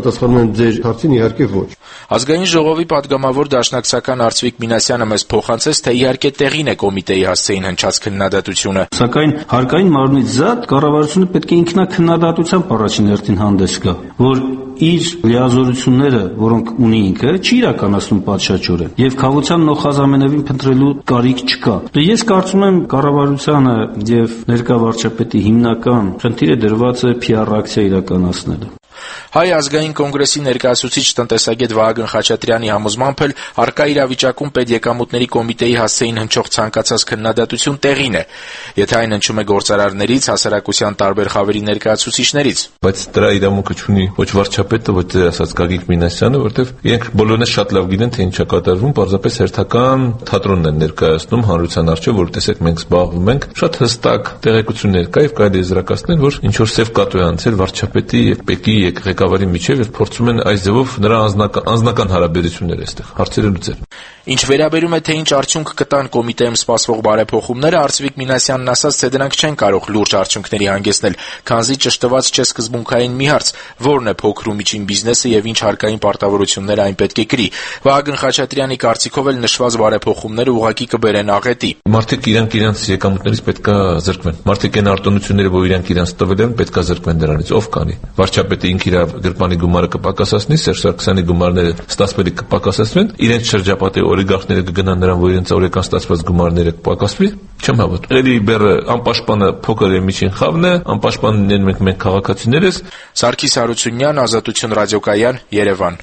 Speaker 12: պատասխանում եմ ձեր հարցին, իհարկե ոչ։
Speaker 11: Ազգային ժողովի падգամավոր դաշնակցական Արծվիկ Մինասյանը մեզ փոխանցեց, թե իհարկե տեղին է կոմիտեի հասցեին հնչած քննադատությունը։
Speaker 13: Սակայն հարկային մարմնից զատ կառավարությունը պետք է ինքնակննադատությամբ առաջին հերթին հանդես գա, որ իր լիազորությունները, որոնք ունի ինքը, չի իրականացնում պատշաճորեն եւ քաղաքության նոխազամենևին փնտրելու կարիք չկա։ Ես կարծում եմ կառավարությանը եւ ներկա վարչապետի հիմնական խնդիրը դրված է PR ակցիա իրականացնելը։
Speaker 11: Հայ ազգային կոնգրեսի ներկայացուցիչ տնտեսագետ Վահագն Խաչատրյանի համոզմամբ էլ առկա իրավիճակում պետեկամուտների կոմիտեի հասցեին հնչող ցանկացած քննադատություն տեղին է, եթե այն հնչում է գործարարներից, հասարակության տարբեր խավերի ներկայացուցիչներից։
Speaker 14: Բայց դրա իրավունքը չունի ոչ վարչապետը, ոչ դեր ասած Գագիկ Մինասյանը, որտեղ իրենք բոլորն շատ լավ գիտեն, թե ինչ է կատարվում, պարզապես հերթական թատրոնն են ներկայացնում հանրության առջև, որ տեսեք մենք զբաղվում ենք, շատ հստակ տեղեկություններ կա եւ կարելի է զրակացնել, որ ինչ որ սև կատու է անցել վարչապետի եւ ՊԵԿ-ի ղեկավարի միջև եւ փորձում են այս ձևով նրա անձնական հարաբերությունները այստեղ հարցերը լուծել։
Speaker 11: Ինչ վերաբերում է թե ինչ արդյունք կտան կոմիտեում սպասվող բարեփոխումները, Արծվիկ Մինասյանն ասաց, թե դրանք չեն կարող լուրջ արդյունքների հանգեցնել, քանզի ճշտված չէ սկզբունքային մի հարց, որն է փոքր ու միջին բիզնեսը եւ ինչ հարկային պարտավորություններ այն պետք է կրի։ Վահագն Խաչատրյանի կարծիքով էլ նշված բարեփոխումները ուղղակի կբերեն աղետի։
Speaker 14: Մարդիկ իրենց եկամուտներից պետքա զրկվեն։ Մարդիկ այն արտոնությունները, որ իրենք իրենց տվել են, պետքա զրկվեն դրանից։ Ով կանի։ Վարչապետը ինքը իր գրպանի գումարը կպակասացնի, Սերժ Սարգսյանի գումարները ստացվելի կպակասացվեն, իրենց շրջապատի օլիգարխները կգնան նրան, որ իրենց օրական ստացված գումարները կպակասվի, չեմ հավատում։ Էլի բերը անպաշտպանը փոքր եւ միջին խավն է, անպաշտպանն մենք քաղաքացիներս։
Speaker 11: Սարգիս Հարությունյան, Ազատություն ռադիոկայան, Երևան։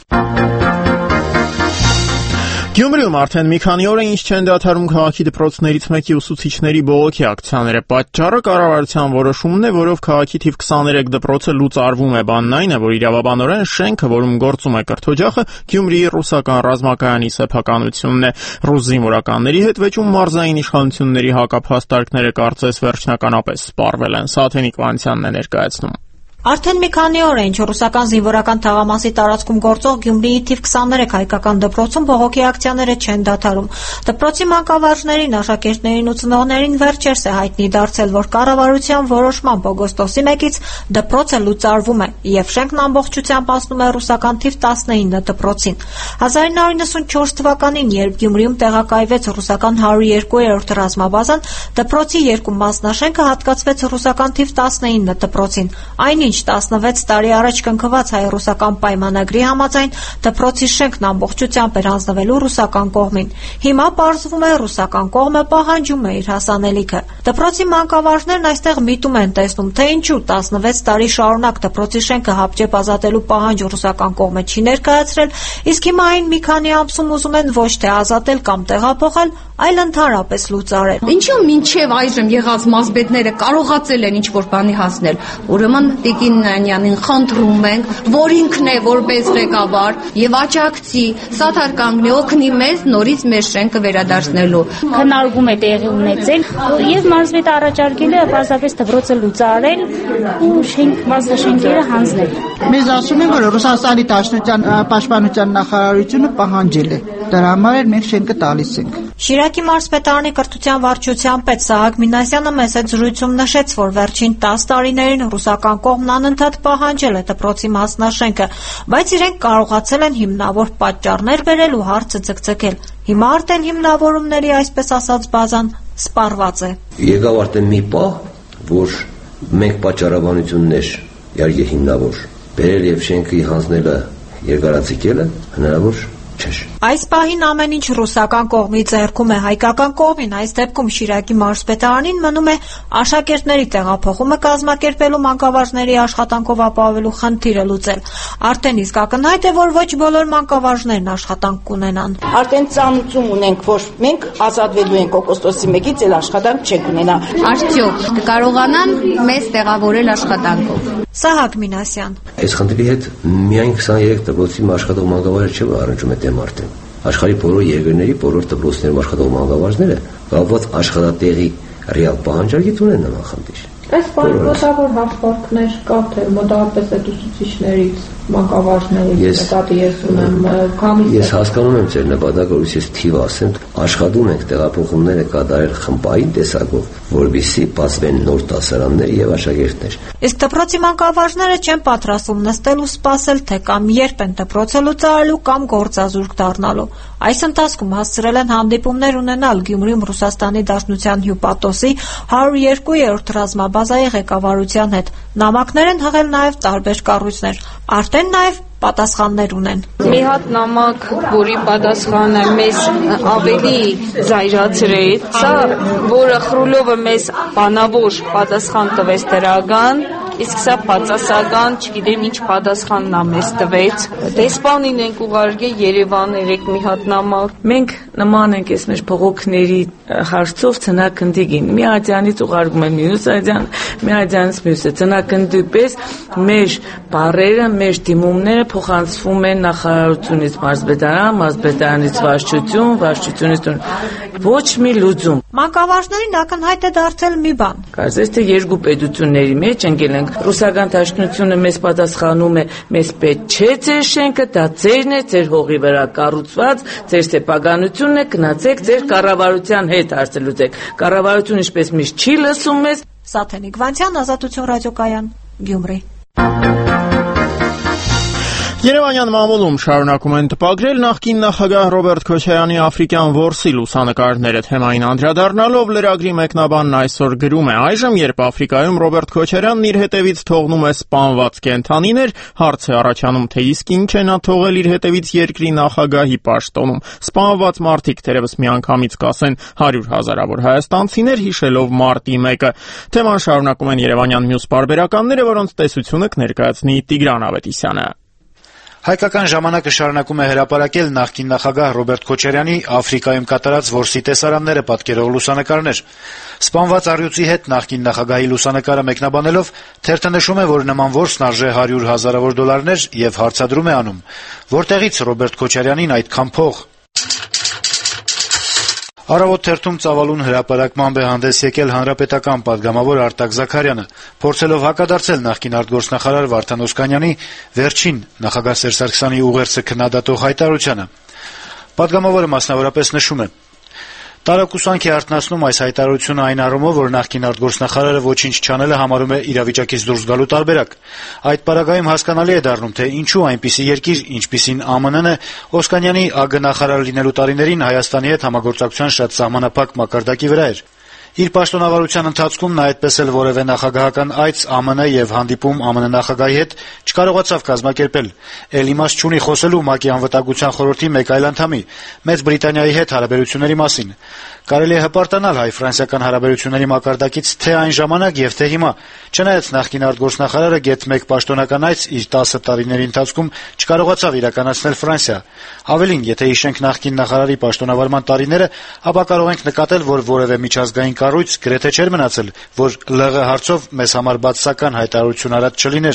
Speaker 1: Գյումրիում արդեն մի քանի օր է ինչ չեն դադարում քաղաքի դպրոցներից մեկի ուսուցիչների բողոքի ակցիաները։ Պատճառը կառավարության որոշումն է, որով քաղաքի թիվ 23 դպրոցը լուծարվում է։ Բանն այն է, որ իրավաբանորեն շենքը, որում գործում է կրթօջախը, Գյումրիի ռուսական ռազմակայանի սեփականությունն է։ Ռուս զինվորականների հետ վեճում մարզային իշխանությունների հակափաստարկները կարծես վերջնականապես սպառվել են։ Սաթենիկ Վանցյանն է ներկայացնում։
Speaker 15: Արդեն մի քանի օր է, ինչ ռուսական զինվորական թաղամասի տարածքում գործող Գյումրիի թիվ 23 հայկական դպրոցում բողոքի ակցիաները չեն դադարում։ Դպրոցի մանկավարժներին, աշակերտներին ու ծնողներին վերջերս է հայտնի դարձել, որ կառավարության որոշմամբ օգոստոսի 1-ից դպրոցը լուծարվում է եւ շենքն ամբողջությամբ անցնում է ռուսական թիվ 19 դպրոցին։ 1994 թվականին, երբ Գյումրիում տեղակայվեց ռուսական 102-րդ ռազմաբազան, դպրոցի երկու մասնաշենքը հատկացվեց ռուսական թիվ 19 դպրոցին։ Այնինչ 16 տարի առաջ կնքված հայ-ռուսական պայմանագրի համաձայն դպրոցի շենքն ամբողջությամբ էր հանձնվելու ռուսական կողմին։ Հիմա պարզվում է ռուսական կողմը պահանջում է իր հասանելիքը։ Դպրոցի մանկավարժներն այստեղ միտում են տեսնում, թե ինչու 16 տարի շարունակ դպրոցի շենքը հապճեպ ազատելու պահանջ ռուսական կողմը չի ներկայացրել, իսկ հիմա այն մի քանի ամսում ուզում են ոչ թե ազատել կամ տեղափոխել, այլ ընդհանրապես լուծարել։
Speaker 16: Ինչու մինչև այժմ եղած մարզպետները կարողացել են ինչ-որ բանի հասնել։ Ուրեմն Տիկին Նանյանին խնդրում ենք, որ ինքն է որպես ղեկավար եւ աջակցի, սաթար կանգնի, օգնի մեզ նորից մեր շենքը վերադարձնելու։
Speaker 17: Քննարկում է տեղի ունեցել եւ մարզպետը առաջարկել է պարզապես դպրոցը լուծարել ու մասնաշենքերը հանձնել։
Speaker 18: Մեզ ասում են, որ Ռուսաստանի Դաշնության պաշտպանության նախարարությունը պահանջել է։ Դրա համար էլ մենք շենքը տալիս ենք։
Speaker 15: Շիրակի մարզպետարանի կրթության վարչության պետ Սահակ Մինասյանը մեծ այդ զրույցում նշեց, որ վերջին 10 տարիներին ռուսական կողմն անընդհատ պահանջել է դպրոցի մասնաշենքը, բայց իրենք կարողացել են հիմնավոր պատճառներ բերել ու հարցը ձգձգել։ Հիմա արդեն հիմնավորումների այսպես ասած բազան սպառված է։
Speaker 6: Եկավ արդեն մի պահ, որ մենք պատճառաբանություններ իհարկե հիմնավոր բերել եւ շենքի հանձնելը երկարաձգելը հնարավոր չէ։
Speaker 15: Այս պահին ամեն ինչ ռուսական կողմի ձեռքում է, հայկական կողմին, այս դեպքում Շիրակի մարզպետարանին մնում է աշակերտների տեղափոխումը կազմակերպելու, մանկավարժների աշխատանքով ապահովելու խնդիրը լուծել։ Արդեն իսկ ակնհայտ է, որ ոչ բոլոր մանկավարժներն աշխատանք կունենան։
Speaker 19: Արդեն ծանուցում ունենք, որ մենք ազատվելու ենք օգոստոսի 1-ից, էլ աշխատանք չենք ունենա։
Speaker 16: Արդյոք կկարողանան մեզ տեղավորել աշխատանքով։
Speaker 15: Սահակ Մինասյան։
Speaker 6: Այս խնդրի հետ միայն 23 դպրոցի աշխատող մանկավարժը չէ, որ առնչում է դեմ արդեն։ Աշխարհի բոլոր երկրների բոլոր դպրոցներում աշխատող մանկավարժները կապված աշխատատեղի ռեալ պահանջարկիչ ունեն նման խնդիր։
Speaker 20: Այս մոտավոր հաշվարկներ կա, թե մոտավորապես այդ ուսուցիչներից, մանկավարժներից նկատի ես ունեմ,
Speaker 6: Ես հասկանում եմ ձեր նպատակը, որ ես թիվ ասեմ,
Speaker 21: աշխատում ենք տեղափոխումները կատարել խմբային տեսակով, որպեսզի բացվեն նոր դասարաններ եւ աշակերտներ։
Speaker 15: Իսկ դպրոցի մանկավարժները չեն պատրաստվում նստել ու սպասել, թե կամ երբ են դպրոցը լուծարելու կամ գործազուրկ դառնալու։ Այս ընթացքում հասցրել են հանդիպումներ ունենալ Գյումրիում Ռուսաստանի Դաշնության հյուպատոսի 102-րդ ռազմաբազայի ղեկավարության հետ։ Նամակներ են հղել նաև տարբեր կառույցներ։ Արդեն նաև պատասխաններ ունեն։
Speaker 22: Մի հատ նամակ, որի պատասխանը մեզ ավելի զայրացրեց, սա, որը Խրուլովը մեզ բանավոր պատասխան տվեց դրական, իսկ սա բացասական, չգիտեմ ինչ պատասխանն է մեզ տվեց։ Դեսպանին ենք ուղարկել Երևան երեք մի հատ նամակ։ Մենք նման ենք այս մեր փողոքների հարցով ցնակնդիկին։ Մի ադյանից ուղարկում են մյուս ադյան, մի ադյանից մյուսը ցնակնդի պես մեր բարերը, մեր դիմումները փոխանցվում են նախարարությունից մարզպետարան, մարզպետարանից վարչություն, վարչությունից ոչ մի լուծում։
Speaker 15: Մանկավարժներին ակնհայտ է դարձել մի բան։
Speaker 22: Կարծես թե երկու պետությունների մեջ ընկել ենք։ Ռուսական Դաշնությունը մեզ պատասխանում է, մեզ պետք չէ ձեր շենքը, դա ձերն է, ձեր հողի վրա կառուցված, ձեր սեփականությունն է, գնացեք ձեր կառավարության հետ հարցելուծեք։ Կառավարությունը ինչպես միշտ չի լսում մեզ։
Speaker 15: Սաթենիկ Վանցյան, Ազատություն ռադիոկայան, Գյումրի։
Speaker 1: Երևանյան մամուլում շարունակում են տպագրել նախկին նախագահ Ռոբերտ Քոչարյանի Աֆրիկյան որսի լուսանկարները։ Թեմային անդրադառնալով լրագրի մեկնաբանն այսօր գրում է. այժմ, երբ Աֆրիկայում Ռոբերտ Քոչարյանն իր հետևից թողնում է սպանված կենդանիներ, հարց է առաջանում, թե իսկ ինչ է նա թողել իր հետևից երկրի նախագահի պաշտոնում։ Սպանված մարդիկ թերևս միանգամից կասեն 100,000-ավոր հայաստանցիներ, հիշելով մարտի 1-ը։ Թեման շարունակում են երևանյան մյուս պարբերականները, որոնց տեսությունը կներկայացնի Տիգրան Ավետիսյանը։
Speaker 23: Հայկական ժամանակը շարունակում է հրապարակել նախկին նախագահ Ռոբերտ Քոչարյանի Աֆրիկայում կատարած որսի տեսարանները պատկերող լուսանկարներ։ Սպանված առյուծի հետ նախկին նախագահի լուսանկարը մեկնաբանելով, թերթը նշում է, որ նման որսն արժե 100,000-ավոր դոլարներ եւ հարցադրում է անում. որտեղից Ռոբերտ Քոչարյանին այդքան փող։ Առավոտ թերթում ծավալուն հրապարակմամբ է հանդես եկել հանրապետական պատգամավոր Արտակ Զաքարյանը, փորձելով հակադարձել նախկին արտգործնախարար Վարդան Օսկանյանի վերջին նախագահ Սերժ Սարգսյանի ուղերձը քննադատող հայտարարությանը։ Պատգամավորը մասնավորապես նշում է. Տարակուսանք է արթնացնում այս հայտարարությունը այն առումով, որ նախկին արտգործնախարարը ոչինչ չանելը համարում է իրավիճակից դուրս գալու տարբերակ։ Այդ պարագայում հասկանալի է դառնում, թե ինչու այնպիսի երկիր, ինչպիսին ԱՄՆ-ն է, Օսկանյանի ԱԳ նախարար լինելու տարիներին Հայաստանի հետ համագործակցության շատ սահմանափակ մակարդակի վրա էր։ Իր պաշտոնավարության ընթացքում նա այդպես էլ որևէ նախագահական այց ԱՄՆ եւ հանդիպում ԱՄՆ նախագահի հետ չկարողացավ կազմակերպել։ Էլ իմաստ չունի խոսելու ՄԱԿ-ի անվտանգության խորհրդի մեկ այլ անդամի՝ Մեծ Բրիտանիայի հետ հարաբերությունների մասին։ Կարելի է հպարտանալ հայ-ֆրանսիական հարաբերությունների մակարդակից թե այն ժամանակ եւ թե հիմա, չնայած նախկին արտգործնախարարը գեթ 1 պաշտոնական այց իր 10 տարիների ընթացքում չկարողացավ իրականացնել Ֆրանսիա։ Ավելին, եթե հիշենք նախկին նախարարի պաշտոնավարման տարիները, ապա կարող ենք նկատել, որ որևէ միջազգային կառույց գրեթե չէր մնացել, որ ԼՂ հարցով մեզ համար բացասական հայտարարություն արած չլիներ։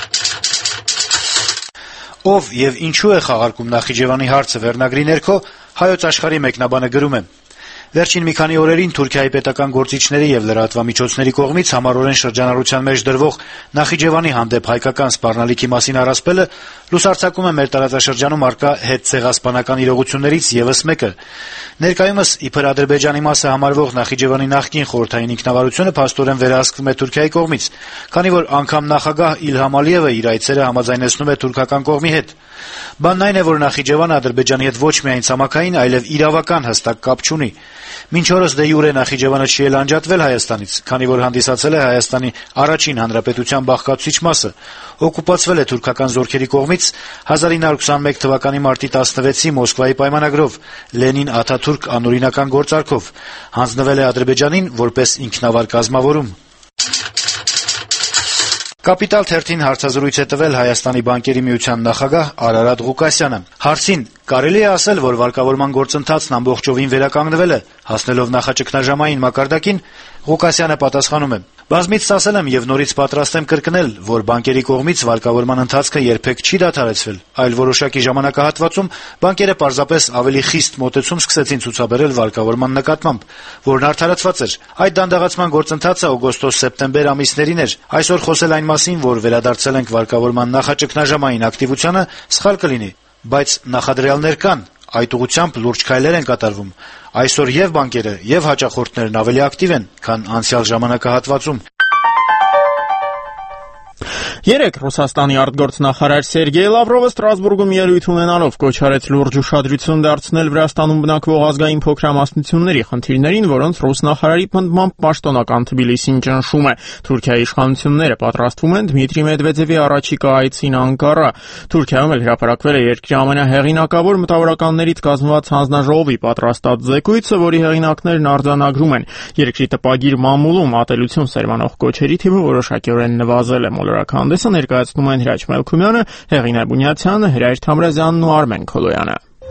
Speaker 23: Ով եւ ինչու է խաղարկում Նախիջևանի հարցը վերնագրի ներքո Հայոց աշխարհի մեկնաբանը գրում է. Վերջին մի քանի օրերին Թուրքիայի պետական գործիչների եւ լրատվամիջոցների կողմից համառորեն շրջանառության մեջ դրվող Նախիջևանի հանդեպ հայկական սպառնալիքի մասին առասպելը լուսարձակում է մեր տարածաշրջանում առկա հետցեղասպանական իրողություններից եւս մեկը։ Ներկայումս իբր Ադրբեջանի մասը համարվող Նախիջևանի նախկին խորհրդային ինքնավարությունը փաստորեն վերահսկվում է Թուրքիայի կողմից, քանի որ անգամ նախագահ Իլհամ Ալիևը իր այցերը համաձայնեցնում է թուրքական կողմի հետ։ Բանն այն է, որ Նախիջևանը Ադրբեջանի հետ ոչ միայն ցամաքային, այլև իրավական հստակ կապ չունի։ Մինչ օրս դե յուրե Նախիջևանը չի էլ անջատվել Հայաստանից, քանի որ հանդիսացել է Հայաստանի առաջին հանրապետության բաղկացուցիչ մասը, օկուպացվել է թուրքական զորքերի կողմից 1921 թվականի մարտի 16-ի Մոսկվայի պայմանագրով, Լենին-Աթաթուրք անօրինական գործարքով, հանձնվել է Ադրբեջանին որպես ինքնավար կազմավորում։ Կապիտալ թերթին հարցազրույց է տվել Հայաստանի բանկերի միության նախագահ Արարատ Ղուկասյանը։ Հարցին կարելի է ասել, որ վարկավորման գործընթացն ամբողջովին վերականգնվել է, հասնելով նախաճգնաժամային մակարդակին, Ղուկասյանը պատասխանում է. Բազմիցս ասել եմ եւ նորից պատրաստ եմ կրկնել, որ բանկերի կողմից վարկավորման ընթացքը երբեք չի դադարեցվել, այլ որոշակի ժամանակահատվածում բանկերը պարզապես ավելի խիստ մոտեցում սկսեցին ցուցաբերել վարկավորման նկատմամբ, որն արդարացված էր։ Այդ դանդաղացման գործընթացը օգոստոս-սեպտեմբեր ամիսներին էր։ Այսօր խոսել այն մասին, որ վերադարձել ենք վարկավորման նախաճգնաժամային ակտիվությանը, սխալ կլինի, բայց նախադրյալներ կան, Այդ ուղղությամբ լուրջ քայլեր են կատարվում։ Այսօր եւ բանկերը, եւ հաճախորդներն ավելի ակտիվ են, քան անցյալ ժամանակահատվածում։
Speaker 1: Երեկ Ռուսաստանի արտգործնախարար Սերգեյ Լավրովը Ստրասբուրգում ելույթ ունենալով կոչ արեց լուրջ ուշադրություն դարձնել Վրաստանում բնակվող ազգային փոքրամասնությունների խնդիրներին, որոնց ռուս նախարարի պնդմամբ պաշտոնական Թբիլիսին ճնշում է։ Թուրքիայի իշխանությունները պատրաստվում են Դմիտրի Մեդվեդևի առաջիկա այցին Անկարա։ Թուրքիայում էլ հրապարակվել է երկրի ամենահեղինակավոր մտավորականներից կազմված հանձնաժողովի պատրաստած զեկույցը, որի հեղինակներն արձանագրում են երկրի տպագիր մամուլում ատելություն սերմանող կոչերի թիվը որոշակիորեն նվազել է։ Հանդեսը ներկայացնում են Հրաչ Մելքումյանը, Հեղինե Բունյացյանը, Հրայր Թամրազյանն ու Արմեն Քոլոյանը։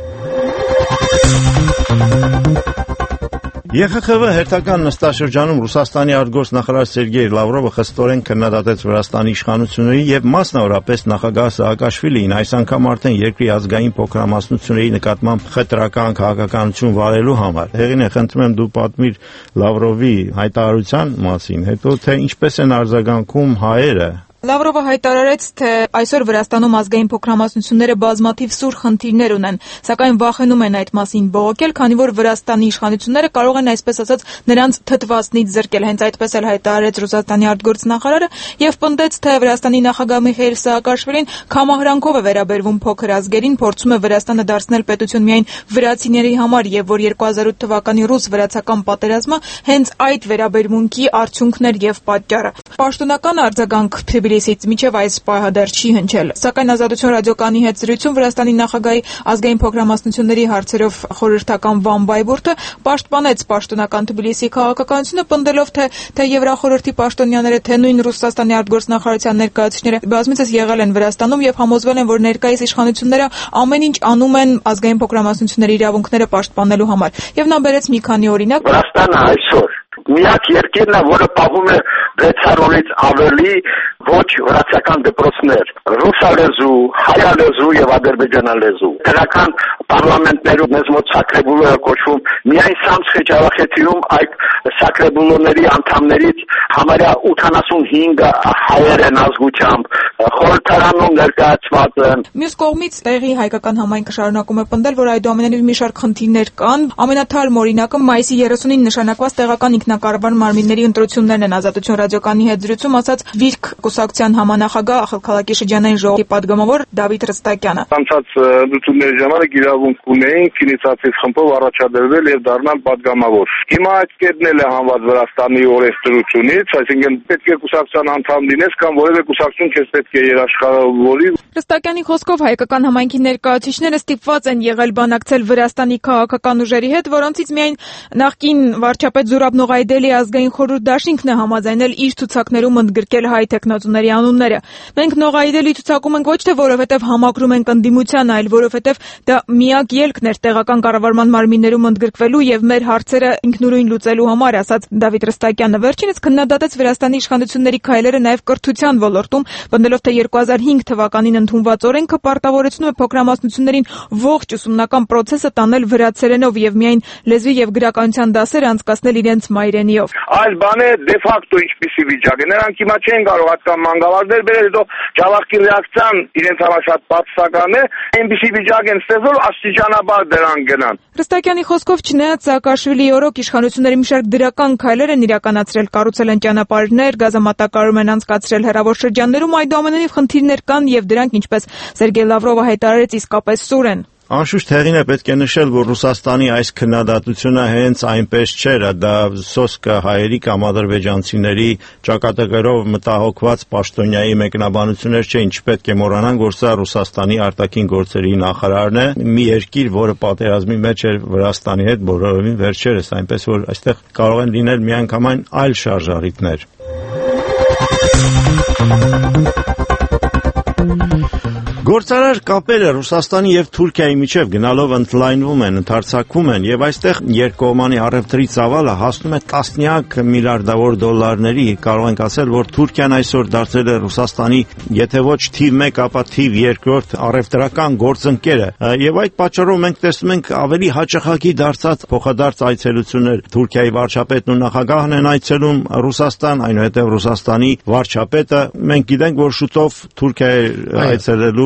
Speaker 2: ԵԽԽՎ հերթական նստաշրջանում Ռուսաստանի արտգործնախարար Սերգեյ Լավրովը խստորեն քննադատեց Վրաստանի իշխանությունների եւ մասնավորապես նախագահ Սաակաշվիլիին այս անգամ արդեն երկրի ազգային փոքրամասնությունների նկատմամբ խտրական քաղաքականություն վարելու համար։ Հեղինե, խնդրում եմ դու պատմիր Լավրովի հայտարարության մասին, հետո թե ինչպես են արձագանքում հայերը։
Speaker 3: Լավրովը հայտարարեց, թե այսօր Վրաստանում ազգային փոքրամասնությունները բազմաթիվ սուր խնդիրներ ունեն, սակայն վախենում են այդ մասին բողոքել, քանի որ Վրաստանի իշխանությունները կարող են այսպես ասած նրանց թթվածնից զրկել։ Հենց այդպես էլ հայտարարեց Ռուսաստանի արտգործնախարարը եւ պնդեց, թե Վրաստանի նախագահ Միխայիլ Սաակաշվիլին քամահրանքով է վերաբերվում փոքր ազգերին, փորձում է Վրաստանը դարձնել պետություն միայն վրացիների համար եւ որ 2008 թվականի ռուս-վրացական պատերազմը հենց այդ վերաբերմունքի արդյունքն էր եւ պատճառը։ Պաշտոնական արձագանք Թբիլիսից մինչև այս պահը դեռ չի հնչել։ Սակայն Ազատություն ռադիոկայանի հետ զրույցում Վրաստանի նախագահի ազգային փոքրամասնությունների հարցերով խորհրդական Վան Բայբուրտը պաշտպանեց պաշտոնական Թբիլիսի քաղաքականությունը, պնդելով, թե Եվրախորհրդի պաշտոնյաները, թե նույն Ռուսաստանի արտգործնախարարության ներկայացուցիչները բազմիցս եղել են Վրաստանում եւ համոզվել են, որ ներկայիս իշխանությունները ամեն ինչ անում են ազգային փոքրամասնությունների իրավունքները պաշտպանելու համար։ Եվ նա բերեց մի քանի օրինակ։
Speaker 4: Վրաստանը այսօր միակ երկիրն է, որը պահում է 600-ից ավելի ոչ վրացական դպրոցներ, ռուսալեզու, հայալեզու եւ ադրբեջանալեզու։ Տեղական պարլամենտներում մեզ մոտ Սակրեբուլոը կոչվում, միայն Սամսխե Ջավախեթիում այդ Սակրեբուլոների անդամներից համարյա 85-ը հայեր են ազգությամբ, խորհրդարանում ներկայացված են։
Speaker 3: Մյուս կողմից տեղի հայկական համայնքը շարունակում է պնդել, որ այդուամենայնիվ մի շարք խնդիրներ կան։ Ամենաթարմ օրինակը մայիսի 30-ին նշանակված տեղական ինքնակառավարման մարմինների ընտրություններն են։ Ազատություն ռադիոկայանի հետ զրույցում ասաց Վիրք կուսակցության համանախագահ Ախալքալակի շրջանային ժողովի պատգամավոր Դավիթ Ռստակյանը։
Speaker 24: Անցած ընտրությունների ժամանակ իրավունք ունեին ինիցիատիվ խմբով առաջադրվել եւ դառնալ պատգամավոր։ Հիմա այդ կետն էլ է հանված Վրաստանի օրենսդրությունից, այսինքն պետք է կուսակցության անդամ լինես կամ որևէ կուսակցություն քեզ պետք է երաշխավորի։
Speaker 3: Ռստակյանի խոսքով հայկական համայնքի ներկայացուցիչները ստիպված են եղել բանակցել Վրաստանի քաղաքական ուժերի հետ, որոնցից միայն նախկին վարչապետ Զուրաբ Նողայդելի ազգային խորհուրդ դաշինքն է համաձայնել իր ցուցակներում ընդգրկել հայ տեխնացուների անունները։ Մենք Նողայդելի ցուցակում ենք ոչ թե որովհետև համակրում ենք ընդդիմության, այլ որովհետև դա միակ ելքն էր տեղական կառավարման մարմիններում ընդգրկվելու եւ մեր հարցերը ինքնուրույն լուծելու համար, ասաց Դավիթ Ռստակյանը։ Վերջինս քննադատեց Վրաստանի իշխանությունների քայլերը նաեւ կրթության ոլորտում, պնդելով, թե 2005 թվականին ընդունված օրենքը պարտավորեցնում է փոքրամասնություններին ողջ ուսումնական process-ը տանել վրացերենով եւ միայն լեզվի եւ գրականության դասերը անցկացնել իրենց մայրենիով։
Speaker 24: Այլ բան է դե ֆակտո ինչպիսի վիճակ է։ Նրանք հիմա չեն կարող այդքան մանգաղարներ բերել, հետո Ջավախքի ռեակցիան իրենց համար շատ պատսական է, այնպիսի վիճակ են ստեղծել, աստիճանաբար դրան գնան։
Speaker 3: Ռստակյանի խոսքով չնայած Սաակաշվիլիի օրոք իշխանությունների մի շարք դրական քայլեր են իրականացրել, կառուցել են ճանապարհներ, գազամատակարարում են անցկացրել հեռավոր շրջաններում, այդուամենայնիվ խնդիրներ կան եւ դրանք, ինչպես Սերգեյ Լավրովը հայտարարեց, իսկապես սուր են։
Speaker 2: Անշուշտ հեղին է պետք է նշել, որ Ռուսաստանի այս քննադատությունը հենց այնպես չէր, դա սոսկը հայերի կամ ադրբեջանցիների ճակատագրով մտահոգված պաշտոնյայի մեկնաբանություններ չէին, չպետք է մոռանանք, որ սա Ռուսաստանի արտաքին գործերի նախարարն է, մի երկիր, որը պատերազմի մեջ էր Վրաստանի հետ բոլորովին վերջերս, այնպես որ այստեղ կարող են լինել միանգամայն այլ շարժառիթներ։ Գործարար կապերը Ռուսաստանի եւ Թուրքիայի միջև գնալով ընդլայնվում են, ընդարձակվում են եւ այստեղ երկկողմանի առևտրի ծավալը հասնում է տասնյակ միլիարդավոր դոլարների։ Կարող ենք ասել, որ Թուրքիան այսօր դարձել է Ռուսաստանի, եթե ոչ թիվ 1, ապա թիվ 2 առևտրական գործընկերը։ Եվ այդ պատճառով մենք տեսնում ենք ավելի հաճախակի դարձած փոխադարձ այցելություններ։ Թուրքիայի վարչապետն ու նախագահն են այցելում Ռուսաստան, այնուհետև Ռուսաստանի վարչապետը։ Մենք գիտենք, որ շուտով Թուրքիա այցելելու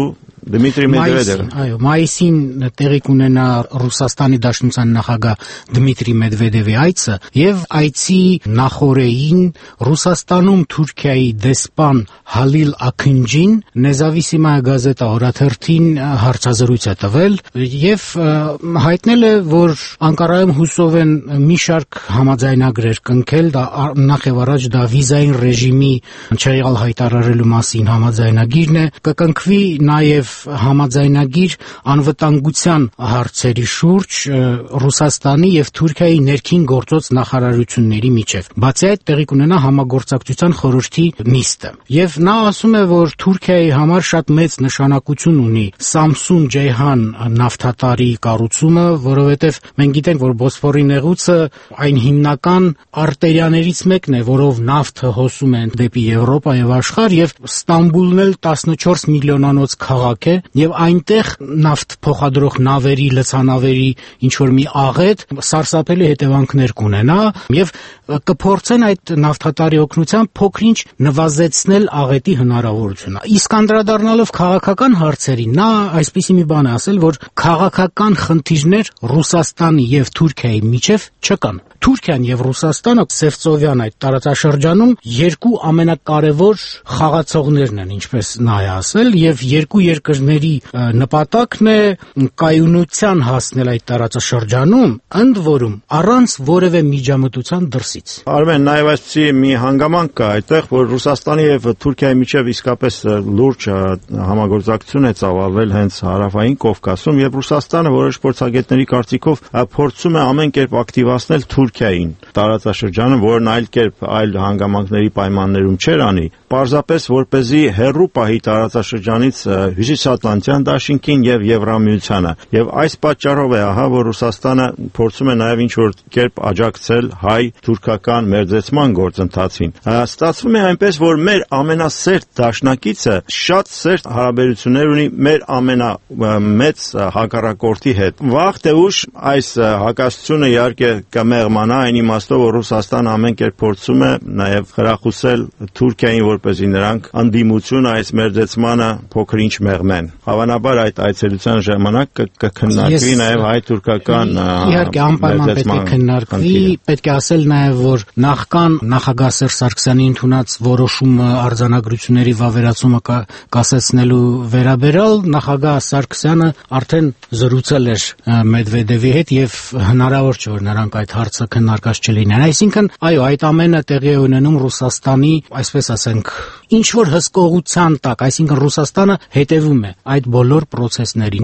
Speaker 2: Դմիտրի Մեդվեդևը։
Speaker 5: Այո, մայիսին տեղի կունենա Ռուսաստանի Դաշնության նախագահ Դմիտրի Մեդվեդևի այցը եւ այցի նախօրեին Ռուսաստանում Թուրքիայի դեսպան Հալիլ Աքինջին Նեզավիսիմայա գազետա օրաթերթին հարցազրույց է տվել եւ հայտնել է, որ Անկարայում հուսով են մի շարք համաձայնագրեր կնքել, նախ եւ առաջ դա վիզային ռեժիմի չեղյալ հայտարարելու մասին համաձայնագիրն է, կկնքվի նաեւ համաձայնագիր անվտանգության հարցերի շուրջ Ռուսաստանի եւ Թուրքիայի ներքին գործոց նախարարությունների միջեւ։ Բացի այդ տեղի կունենա համագործակցության խորհրդի նիստը։ Եվ նա ասում է, որ Թուրքիայի համար շատ մեծ նշանակություն ունի Samsun Ceyhan նավթատարի կառուցումը, որովհետեւ մենք գիտենք, որ Բոսֆորի նեղուցը այն հիմնական արտերիաներից մեկն է, որով նավթը հոսում է դեպի Եվրոպա եւ աշխարհ, եւ Ստամբուլն էլ 14 միլիոնանոց քաղաք է, եւ այնտեղ նավթ փոխադրող նավերի, լցանավերի ինչ որ մի աղետ սարսափելի հետևանքներ կունենա եւ կփորձեն այդ նավթատարի օգնությամբ փոքրինչ նվազեցնել աղետի հնարավորությունը։ Իսկ անդրադառնալով քաղաքական հարցերին, նա այսպիսի մի բան է ասել, որ քաղաքական խնդիրներ Ռուսաստանի եւ Թուրքիայի միջեւ չկան։ Թուրքիան եւ Ռուսաստանը Սևծովյան այդ տարածաշրջանում երկու ամենակարևոր խաղացողներն են, ինչպես նա է ասել, եւ երկու երկրների նպատակն է կայունության հասնել այդ տարածաշրջանում, ընդ որում առանց որևէ միջամտության դրսից։
Speaker 2: Արմեն, նաեւ այսպիսի մի հանգամանք կա այդտեղ, որ Ռուսաստանի եւ Թուրքիայի միջեւ իսկապես լուրջ համագործակցություն է ծավալվել հենց հարավային Կովկասում, եւ Ռուսաստանը որոշ փորձագետների կարծիքով փորձում է ամեն կերպ ակտիվացնել Թուրքիային տարածաշրջանը, որն այլ կերպ այլ հանգամանքների պայմաններում չէր անի, պարզապես որպեսզի հեռու պահի տարածաշրջանից Հյուսիսատլանտյան դաշինքին եւ Եվրամիությանը։ Եվ այս պատճառով է, որ Ռուսաստանը փորձում է նաեւ ինչ որ կերպ աջակցել հայ-թուրքական մերձեցման գործընթացին։ Ստացվում է այնպես, որ մեր ամենասերտ դաշնակիցը շատ սերտ հարաբերություններ ունի մեր ամենամեծ հակառակորդի հետ։ Վաղ թե ուշ այս հակասությունը իհարկե կմեղմանա այն իմաստով, որ Ռուսաստանը ամեն կերպ փորձում է նաեւ խրախուսել Թուրքիային, որպեսզի նրանք անդիմություն այս մերձեցմանը փոքր-ինչ մեղմեն։ Հավանաբար այդ այցելության ժամանակ կքննարկվի նաեւ հայ-թուրքական
Speaker 5: իհարկե անպայման պետք է քննարկվի, պետք է ասել նաեւ, որ նախքան նախագահ Սերժ Սարգսյանի ընդունած որոշումը արձանագրությունների վավերացումը կասեցնելու վերաբերյալ նախագահ Սարգսյանը արդեն զրուցել էր Մեդվեդևի հետ եւ հնարավոր չէ որ նրանք այդ հարցը քննարկած չլինեն։ Այսինքն, այո, այդ ամենը տեղի է ունենում Ռուսաստանի, այսպես ասենք, ինչ որ հսկողության տակ, այսինքն Ռուսաստանը հետևում է այդ բոլոր process-ներին։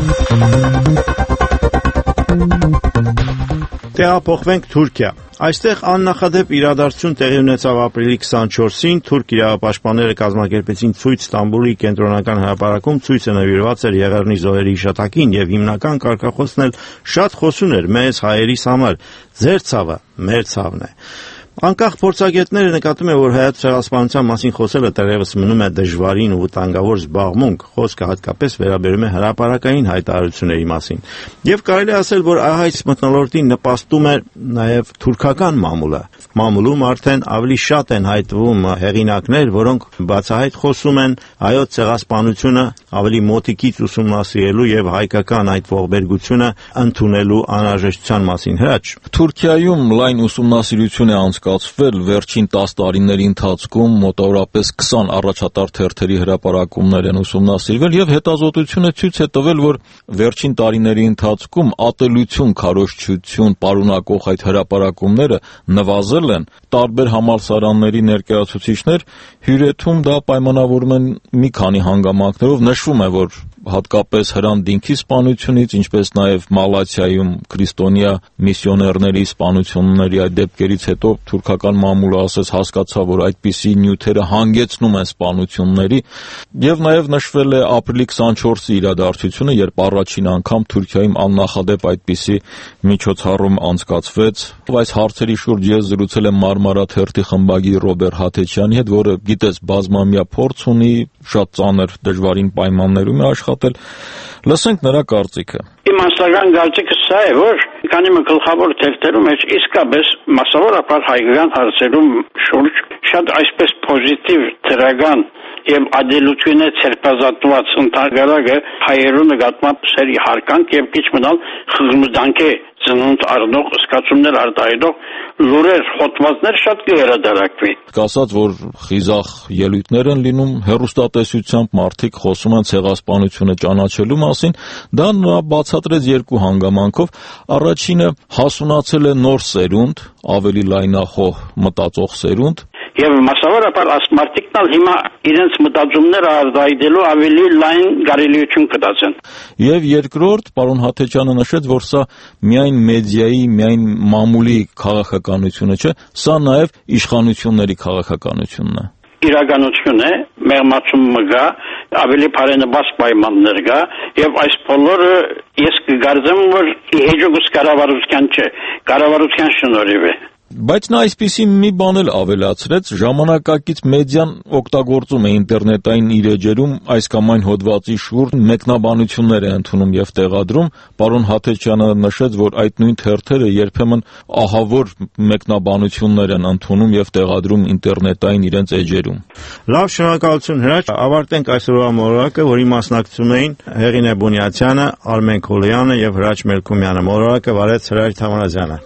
Speaker 2: Տեղափոխվենք Թուրքիա։ Այստեղ աննախադեպ իրադարձություն տեղի ունեցավ ապրիլի 24-ին, թուրք իրավապաշտպանները կազմակերպեցին ցույց Ստամբուլի կենտրոնական հրապարակում, ցույցը նվիրված էր Եղեռնի զոհերի հիշատակին եւ հիմնական կարգախոսն էլ շատ խոսուն էր մեզ հայերիս համար. «Ձեր ցավը մեր ցավն է»։ Անկախ փորձագետները նկատում են, որ հայոց ցեղասպանության մասին խոսելը դեռևս մնում է դժվարին ու վտանգավոր զբաղմունք, խոսքը հատկապես վերաբերում է հրապարակային հայտարարությունների մասին։ Եվ կարելի է ասել, որ այս մթնոլորտին նպաստում է նաև թուրքական մամուլը։ Մամուլում արդեն ավելի շատ են հայտնվում հեղինակներ, որոնք բացահայտ խոսում են հայոց ցեղասպանությունը ավելի մոտիկից ուսումնասիրելու եւ հայկական այդ ողբերգությունը ընդունելու անհրաժեշտության մասին։ Հրաչ,
Speaker 7: Թուրքիայում լայն ուսումնասիրություն է անցկացվել վերջին 10 տարիների ընթացքում, մոտավորապես 20 առաջատար թերթերի հրապարակումներ են ուսումնասիրվել եւ հետազոտությունը ցույց է տվել, որ վերջին տարիների ընթացքում ատելություն, քարոզչություն պարունակող այդ հրապարակումները նվազել են, տարբեր համալսարանների ներկայացուցիչներ հյուրեթում դա պայմանավորում են մի քանի հանգամանքներով, նշվում է, որ հատկապես Հրանտ-Դինքի սպանությունից, ինչպես նաև Մալաթիայում քրիստոնյա միսիոներների սպանությունների այդ դեպքերից հետո թուրքական մամուլը ասես հասկացավ, որ այդպիսի նյութերը հանգեցնում են սպանությունների, եւ նաև նշվել է ապրիլի 24-ի իրադարձությունը, երբ առաջին անգամ Թուրքիայում աննախադեպ այդպիսի միջոցառում անցկացվեց։ Այս հարցերի շուրջ ես զրուցել եմ Մարմարա թերթի խմբագիր Ռոբերտ Հաթեչյանի հետ, որը գիտես բազմամյա փորձ ունի, շատ ծանր դժվարին պայմաններում է աշխատել։ Լսենք նրա կարծիքը։
Speaker 8: Իմ անձնական կարծիքը սա է, որ քանի մի գլխավոր թերթերում է իսկապես մասսավորապես հայկական հարցերում շուրջ շատ այսպես պոզիտիվ դրական եւ ադելությունը ցերպազատված ընդհանրակը հայերու նկատմամբ սերի հարկանք եւ քիչ մնալ խղմուդանք է ծնունդ առնող սկացումներ արտահայտող լուրեր հոտվածներ շատ կհերադարակվի։
Speaker 7: Կասած որ խիզախ ելույթներ են լինում հեռուստատեսությամբ մարդիկ խոսում են ցեղասպանությունը ճանաչելու մասին, դա նա բացատրեց երկու հանգամանքով։ Առաջինը հասունացել է նոր սերունդ, ավելի լայնախոհ մտածող սերունդ,
Speaker 8: եւ մասնավորապես ասմարտիկնալ հիմա իրենց մտածումները արտահայտելու ավելի լայն կարելիություն կդասեն։
Speaker 7: Եվ երկրորդ, պարոն Հաթեչյանը նշեց, որ սա միայն մեդիայի, միայն մամուլի քաղաքականությունը չէ, սա նաեւ իշխանությունների քաղաքականությունն է։
Speaker 8: Իրականություն է, մեղմացումը կա, ավելի բարենպաստ պայմաններ կա եւ այս բոլորը ես կգարձեմ, որ հեջուկս կառավարության չէ, կառավարության շնորհիվ է։
Speaker 7: Բայց նա այսպիսի մի բան էլ ավելացրեց, ժամանակակից մեդիան օգտագործում է ինտերնետային իր էջերում այս կամ այն հոդվածի շուրջ մեկնաբանություններ է ընդունում եւ տեղադրում։ Պարոն Հաթեչյանը նշեց, որ այդ նույն թերթերը երբեմն ահավոր մեկնաբանություններ են ընդունում եւ տեղադրում ինտերնետային իրենց էջերում։
Speaker 2: Լավ, շնորհակալություն Հրաչ, ավարտենք այսօրվա մոլորակը, որի մասնակցում էին Հեղինե Բունյացյանը, Արմեն Քոլոյանը եւ Հրաչ Մելքումյանը։ Մոլորակը վարեց Հրաչ Թամարազյանը։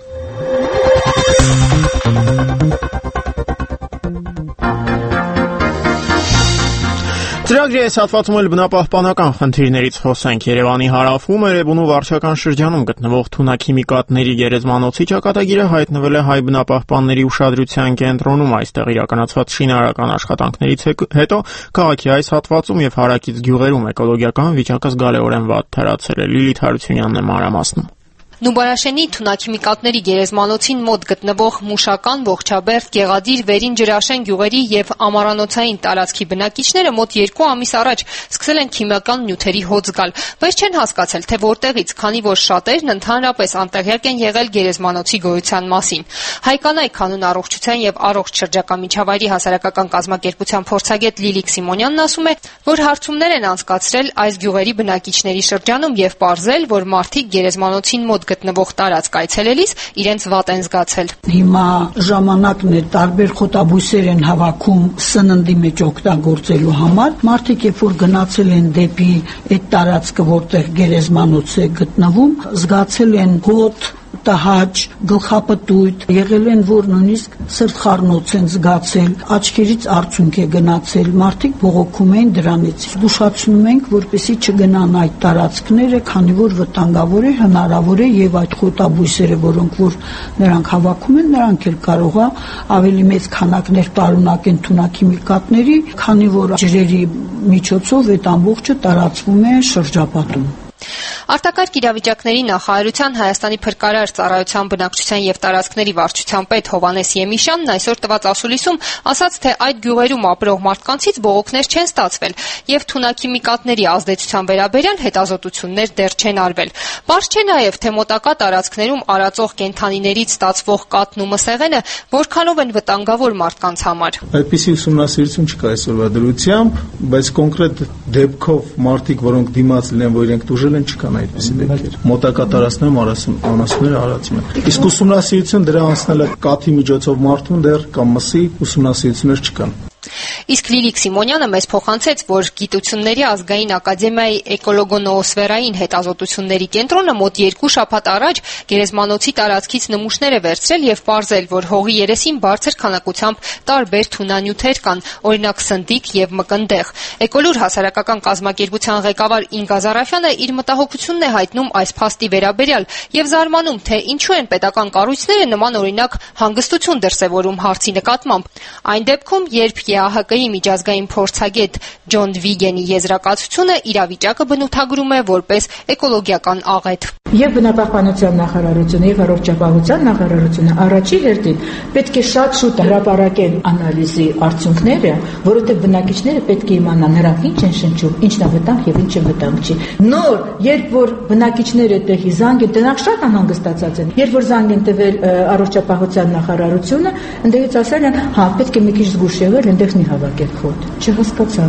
Speaker 1: Ծրագրի այս հատվածում էլ բնապահպանական խնդիրներից խոսենք։ Երևանի հարավում Էրեբունու վարչական շրջանում գտնվող թունաքիմիկատների գերեզմանոցի ճակատագիրը հայտնվել է հայ բնապահպանների ուշադրության կենտրոնում։ Այստեղ իրականացված շինարարական աշխատանքներից հետո քաղաքի այս հատվածում եւ հարակից գյուղերում էկոլոգիական վիճակը զգալիորեն վատ թարացել է։ Լիլիթ Հարությունյանն է մանրամասնում։
Speaker 9: Նուբարաշենի թունաքիմիկատների գերեզմանոցին մոտ գտնվող Մուշական, Ողջաբերդ, Գեղադիր, Վերին Ջրաշեն գյուղերի եւ ամառանոցային տարածքի բնակիչները մոտ 2 ամիս առաջ սկսել են քիմիական նյութերի հոծ գալ, բայց չեն հասկացել, թե որտեղից, քանի որ շատերն ընդհանրապես անտեղյակ են եղել գերեզմանոցի գոյության մասին։ Հայկանայք կանոն առողջության եւ առողջ շրջակա միջավայրի հասարակական կազմակերպության փորձագետ Լիլիթ Սիմոնյանն ասում է, որ հարցումներ են անցկացրել այս գյուղերի բնակիչների շրջանում եւ պարզել, որ մարդիկ գերեզմանոցին մոտ գտնվող տարածք այցելելիս իրենց վատ են զգացել։
Speaker 10: Հիմա ժամանակն է, տարբեր խոտաբույսեր են հավաքում սննդի մեջ օգտագործելու համար։ Մարդիկ երբ որ գնացել են դեպի այդ տարածքը, որտեղ գերեզմանոց է գտնվում, զգացել են հոտ, տհաճ, գլխապտույտ, եղել են, որ նույնիսկ սրտխառնոց են զգացել, աչքերից արցունք է գնացել, մարդիկ բողոքում են դրանից։ Զգուշացնում ենք, որպեսզի չգնան այդ տարածքները, քանի որ վտանգավոր է, հնարավոր է եւ այդ խոտաբույսերը, որոնք որ նրանք հավաքում են, նրանք էլ կարող է ավելի մեծ քանակներ պարունակեն թունաքիմիկատների, քանի որ ջրերի միջոցով այդ ամբողջը տարածվում է շրջապատում։
Speaker 9: Արտակարգ իրավիճակների նախարարության Հայաստանի փրկարար ծառայության բնակչության եւ տարածքների վարչության պետ Հովհաննես Եմիշյանն այսօր տված ասուլիսում ասաց, թե այդ գյուղերում ապրող մարդկանցից բողոքներ չեն ստացվել եւ թունաքիմիկատների ազդեցության վերաբերյալ հետազոտություններ դեռ չեն արվել։ Պարզ չէ նաեւ, թե մոտակա տարածքներում արածող կենդանիներից ստացվող կաթն ու մսեղենը որքանով են վտանգավոր մարդկանց համար։
Speaker 12: Այդպիսի ուսումնասիրություն չկա այսօրվա դրությամբ, բայց կոնկրետ դեպքով մարդիկ, որոնք դիմաց լինեն, որ իրենք դուժել են, չկան այդպիսի դեպքեր։ Մոտակա տարածքներում անասունները արածում են։ Իսկ ուսումնասիրություն դրա անցնելը կաթի միջոցով մարդուն դեռ կամ մսի ուսումնասիրություններ չկան։
Speaker 9: Իսկ Լիլիթ Սիմոնյանը մեզ փոխանցեց, որ Գիտությունների ազգային ակադեմիայի էկոլոգոնոոսֆերային հետազոտությունների կենտրոնը մոտ 2 շաբաթ առաջ գերեզմանոցի տարածքից նմուշներ է վերցրել եւ պարզել, որ հողի երեսին բարձր քանակությամբ տարբեր թունանյութեր կան, օրինակ սնդիկ եւ մկնդեղ։ Էկոլուր հասարակական կազմակերպության ղեկավար Ինգա Զարաֆյանը իր մտահոգությունն է հայտնում այս փաստի վերաբերյալ եւ զարմանում, թե ինչու են պետական կառույցները նման օրինակ հանգստություն դրսեւորում հարցի նկատմամբ։ Այն դեպքում, երբ ԵԱՀԿ-ի միջազգային փորձագետ Ջոն Վիգենի եզրակացությունը իրավիճակը բնութագրում է որպես էկոլոգիական աղետ։
Speaker 13: Եվ բնապահպանության նախարարությունը եւ առողջապահության նախարարությունը առաջի հերթին պետք է շատ շուտ հրապարակեն անալիզի արդյունքները, որովհետեւ բնակիչները պետք է իմանան նրանք ինչ են շնչում, ինչն է վտանգ եւ ինչը վտանգ չի։ Նոր, երբ որ բնակիչները տեղի զանգ են, դրանք շատ անհանգստացած են։ Երբ որ զանգ են տվել առողջապահության նախարարությունը, ընդդեղից ասել են, հա, պետք է մի քիչ զգուշ եղել, ընդեղ մի հավաքեք խոտ։ Չհասկացան։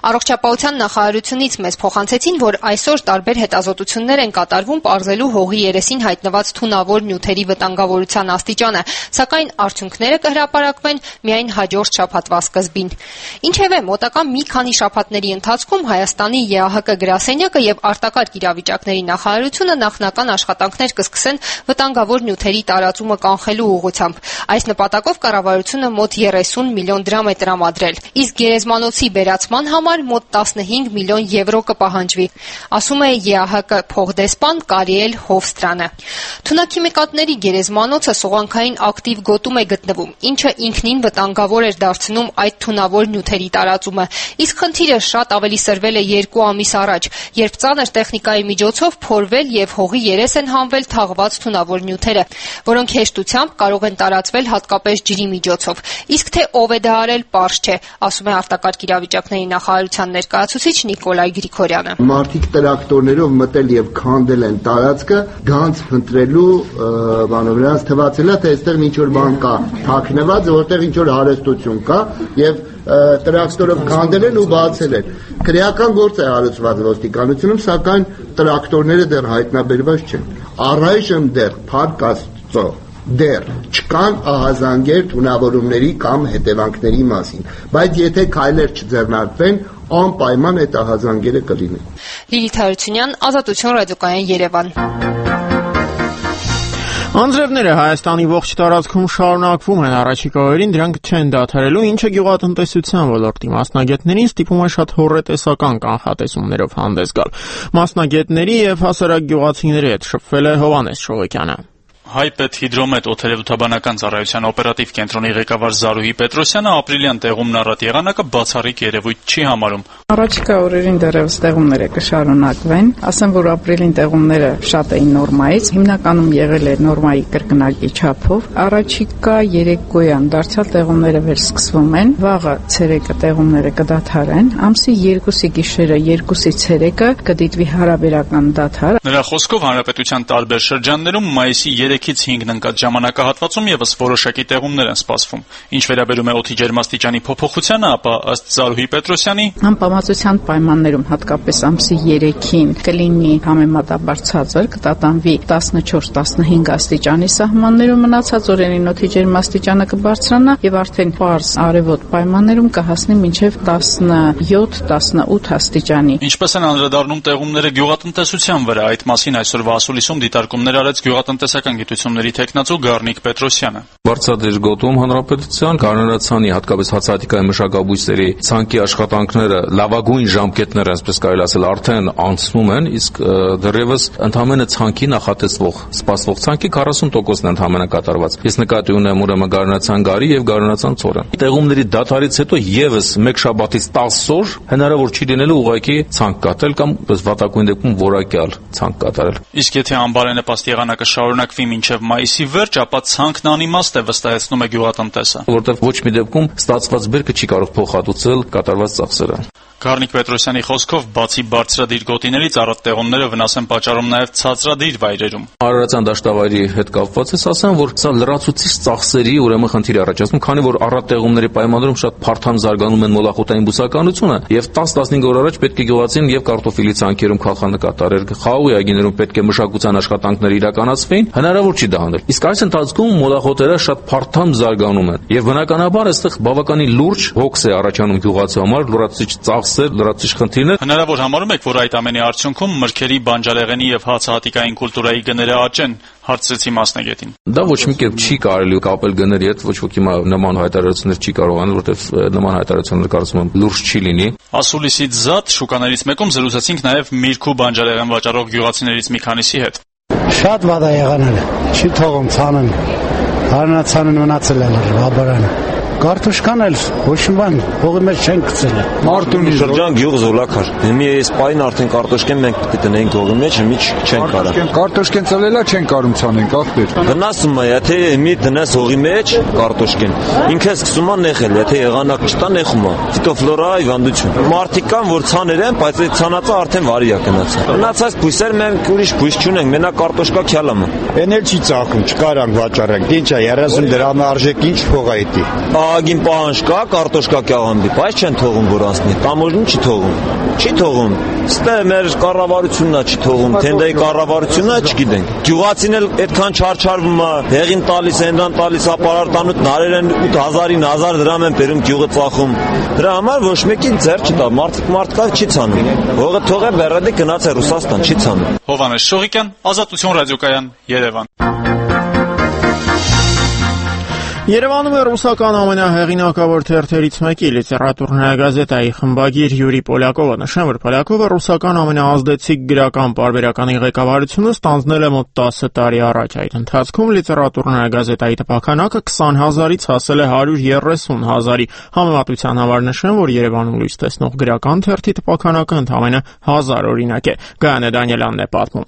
Speaker 9: Առողջապահության նախարարությունից մեզ փոխանցեցին, որ այսօր տարբեր հետազոտություններ են կատարվում պարզելու հողի երեսին հայտնված թունավոր նյութերի վտանգավորության աստիճանը, սակայն արդյունքները կհրապարակվեն միայն հաջորդ շաբաթվա սկզբին։ Ինչևէ, մոտակա մի քանի շաբաթների ընթացքում Հայաստանի ԵԱՀԿ գրասենյակը եւ արտակարգ իրավիճակների նախարարությունը նախնական աշխատանքներ կսկսեն վտանգավոր նյութերի տարածումը կանխելու ուղղությամբ։ Այս նպատակով կառավարությունը մոտ 30 միլիոն դրամ է տրամադրել, իսկ գերեզմանոցի բերացման համար մոտ 15 միլիոն եվրո կպահանջվի, ասում է ԵԱՀԿ փոխդեսպան Կարիել Հովստրանը։ Թունաքիմիկատների գերեզմանոցը սողանքային ակտիվ գոտում է գտնվում, ինչը ինքնին վտանգավոր էր դարձնում այդ թունավոր նյութերի տարածումը, իսկ խնդիրը շատ ավելի սրվել է 2 ամիս առաջ, երբ ծանր տեխնիկայի միջոցով փորվել եւ հողի երես են հանվել թաղված թունավոր նյութերը, որոնք հեշտությամբ կարող են տարածվել հատկապես ջրի միջոցով։ Իսկ թե ով է դա արել, պարզ չէ, ասում է արտակարգ իրավիճակների նախարարության ներկայացուցիչ Նիկոլայ Գրիգորյանը։
Speaker 11: Մարդիկ տրակտորներով մտել եւ քանդել են տարածքը, գանձ փնտրելու վրանց թվացել է, թե այստեղ ինչ որ բան կա, թաքնված, որտեղ ինչ որ հարստություն կա եւ տրակտորով քանդել են ու բացել են։ Քրեական գործ է հարուցված ոստիկանությունում, սակայն տրակտորները դեռ հայտնաբերված չեն։ Առայժմ դեռ Փառք Աստծո դեռ չկան ահազանգեր թունավորումների կամ հետևանքների մասին, բայց եթե քայլեր չձեռնարկվեն, անպայման այդ ահազանգերը կլինեն։
Speaker 9: Լիլիթ Հարությունյան, Ազատություն, ռադիոկայան, Երևան։
Speaker 1: Անձրևները Հայաստանի ողջ տարածքում շարունակվում են, առաջիկա օրերին դրանք չեն դադարելու, ինչը գյուղատնտեսության ոլորտի մասնագետներին ստիպում է շատ հոռետեսական կանխատեսումներով հանդես գալ։ Մասնագետների եւ հասարակ գյուղացիների հետ շփվել է Հովհաննես Շողոկյանը։
Speaker 14: Հայպետհիդրոմետ օդերևութաբանական ծառայության օպերատիվ կենտրոնի ղեկավար Զարուհի Պետրոսյանը ապրիլյան տեղումն առատ եղանակը բացառիկ երևույթ չի համարում։
Speaker 17: Առաջիկա օրերին դեռևս տեղումները կշարունակվեն, ասեմ, որ ապրիլին տեղումները շատ էին նորմայից, հիմնականում եղել է նորմայի կրկնակի չափով։ Առաջիկա երեկոյան դարձյալ տեղումները վերսկսվում են, վաղը ցերեկը տեղումները կդադարեն, ամսի 2-ի գիշերը 2-ից ցերեկը կդիտվի հարաբերական դադար։
Speaker 14: Նրա խոսքով հանրապետության տարբեր շրջաններում մայիսի 3-ից 5-ն ընկած ժամանակահատվածում եւս որոշակի տեղումներ են սպասվում։ Ինչ վերաբերում է օդի ջերմաստիճանի փոփոխությանը, ապա ըստ Զարուհի Պետրոսյանի
Speaker 17: անպամացության պայմաններում հատկապես ամսի 3-ին կլինի համեմատաբար ցածր, կտատանվի 14-15 աստիճանի սահմաններում, մնացած օրերին օդի ջերմաստիճանը կբարձրանա եւ արդեն պարզ արևոտ պայմաններում կհասնի մինչեւ 17-18 աստիճանի։
Speaker 14: Ինչպես են անդրադառնում տեղումները գյուղատնտեսության վրա, այդ մասին այսօրվա ասուլիսում դիտարկումներ արեց գյուղատնտեսական գիտությունների տեխնացու Գառնիկ Պետրոսյանը։
Speaker 18: Բարձրադիր գոտում հանրապետության կանոնացանի, հատկապես հացահատիկայի մշակաբույսերի ցանկի աշխատանքները լավագույն ժամկետներ, այսպես կարելի ասել, արդեն անցնում են, իսկ դեռևս ընդամենը ցանկի նախատեսվող սպասվող ցանկի 40%-ն է ընդամենը կատարված։ Ես նկատի ունեմ ուրեմն գարնացան գարի եւ գարնացան ծորը։ Տեղումների դադարից հետո եւս մեկ շաբաթից 10 օր հնարավոր չի լինելու ուղղակի ցանկ կատարել կամ վատակույն դեպքում որակյալ ցանկ կատարել։
Speaker 14: Իսկ եթե անբարենպաստ եղանակը շարունակվի մինչև մայիսի վերջ, ապա ցանկն անիմաստ է, վստահեցնում է գյուղատնտեսը,
Speaker 18: որտեղ ոչ մի դեպքում ստացված բերքը չի կարող փոխհատուցել կատարված ծախսերը։
Speaker 14: Գառնիկ Պետրոսյանի խոսքով, բացի բարձրադիր գոտիներից, առատ տեղումները վնաս են պատճառում նաև ցածրադիր վայրերում։
Speaker 18: Արարատյան դաշտավայրի հետ կապված է ասեմ, որ սա լրացուցիչ ծախսերի ուրեմն խնդիր է առաջացնում, քանի որ առատ տեղումների պայմաններում շատ փարթամ զարգանում են մոլախոտային բուսականությունը եւ 10-15 օր առաջ պետք է գյուղացին եւ կարտոֆիլի ցանքերում խախանակատարեր, խաղողի այգիներում պետք է մշակության աշխատանքներ իրականացվեին, հնարավոր չի դա անել։ Իսկ այս ընթացքում մոլախոտերը շատ փարթամ զարգանում են եւ բնականաբար այստեղ բավականին լուրջ հոգս է առաջանում գյուղացու համար, լրացուցիչ ծախսեր, լրացուցիչ խնդիրներ։
Speaker 14: Հնարավոր համարում եք, որ այդ ամենի արդյունքում մրգերի, բանջարեղենի եւ հացահատիկային կուլտուրայի գները աճեն, հարցրեցի մասնագետին։
Speaker 18: Դա ոչ մի կերպ չի կարելի կապել գների հետ, ոչ ոքի նման հայտարարություններ չի կարող անել, որովհետեւ նման հայտարարությունները կարծում եմ լուրջ չի լինի։
Speaker 14: Ասուլիսից զատ շուկաներից մեկում զրուցեցինք նաեւ միրգ ու բանջարեղեն վաճառող գյուղացիներից մի քանիսի հետ։
Speaker 25: Շատ վատ է եղանել, չի թողում ցանեն, հարնացանեն մնացել են բաբարանը։ Կարտոշկան էլ ոչ մի բան հողի մեջ չեն գցել։
Speaker 26: Մարտունի շրջան գյուղ Զոլակար։ Հիմի այս պայն արդեն կարտոշկեն մենք կտնենք հողի մեջ, հիմի չեն կարա։
Speaker 27: Կարտոշկեն ծալելա չեն կարում ցանենք, ախպեր։
Speaker 26: Վնասում է, եթե հիմի դնես հողի մեջ կարտոշկեն, ինքը սկսում է նեղել, եթե եղանակ չտա նեղում է։ Ֆիտոֆլորա հիվանդություն։ Մարդիկ կան, որ ցաներ են, բայց այդ ցանածը արդեն վարի է գնացել։ Մնացած բույսեր մենք ուրիշ բույս չունենք, մենակ կարտոշկա քյալամը։
Speaker 27: Էնել չի ծախում, չկարանք վաճառենք։ Ինչ է 30 դրամի արժեք ինչ փող է դի։
Speaker 26: ահագին պահանջ կա կարտոշկա կաղամբի, բայց չեն թողում որ անցնի։ Տամոժնին չի թողում։ Չի թողում։ Ստե մեր կառավարությունն է չի թողում, Թենդայի կառավարությունն է չգիտենք։ Գյուղացին էլ այդքան չարչարվում է, հեղին տալիս, հենրան տալիս, ապարարտանուտ նարեր են 8,000-9,000 դրամ են բերում գյուղը ծախում։ Դրա համար ոչ մեկին ձեռ չտա, մարդկա չի ցանում։ Հողը թողե բերադի գնաց է Ռուսաստան, չի ցանում։
Speaker 14: Հովհաննես Շողիկյան, Ազատություն ռադիոկայան, Երևան։
Speaker 1: Երևանում է ռուսական ամենահեղինակավոր թերթերից մեկի Լիտերատուրնայա գազետայի խմբագիր Յուրի Պոլյակովը նշում, որ Պոլյակովը ռուսական ամենաազդեցիկ գրական պարբերականի ղեկավարությունը ստանձնել է մոտ 10 տարի առաջ։ Այդ ընթացքում Լիտերատուրնայա գազետայի տպաքանակը 20,000-ից հասել է 130,000-ի։ Համեմատության համար նշեմ, որ Երևանում լույս տեսնող գրական թերթի տպաքանակը ընդամենը 1000 օրինակ է։ Գայանե Դանիելյանն է պատմում։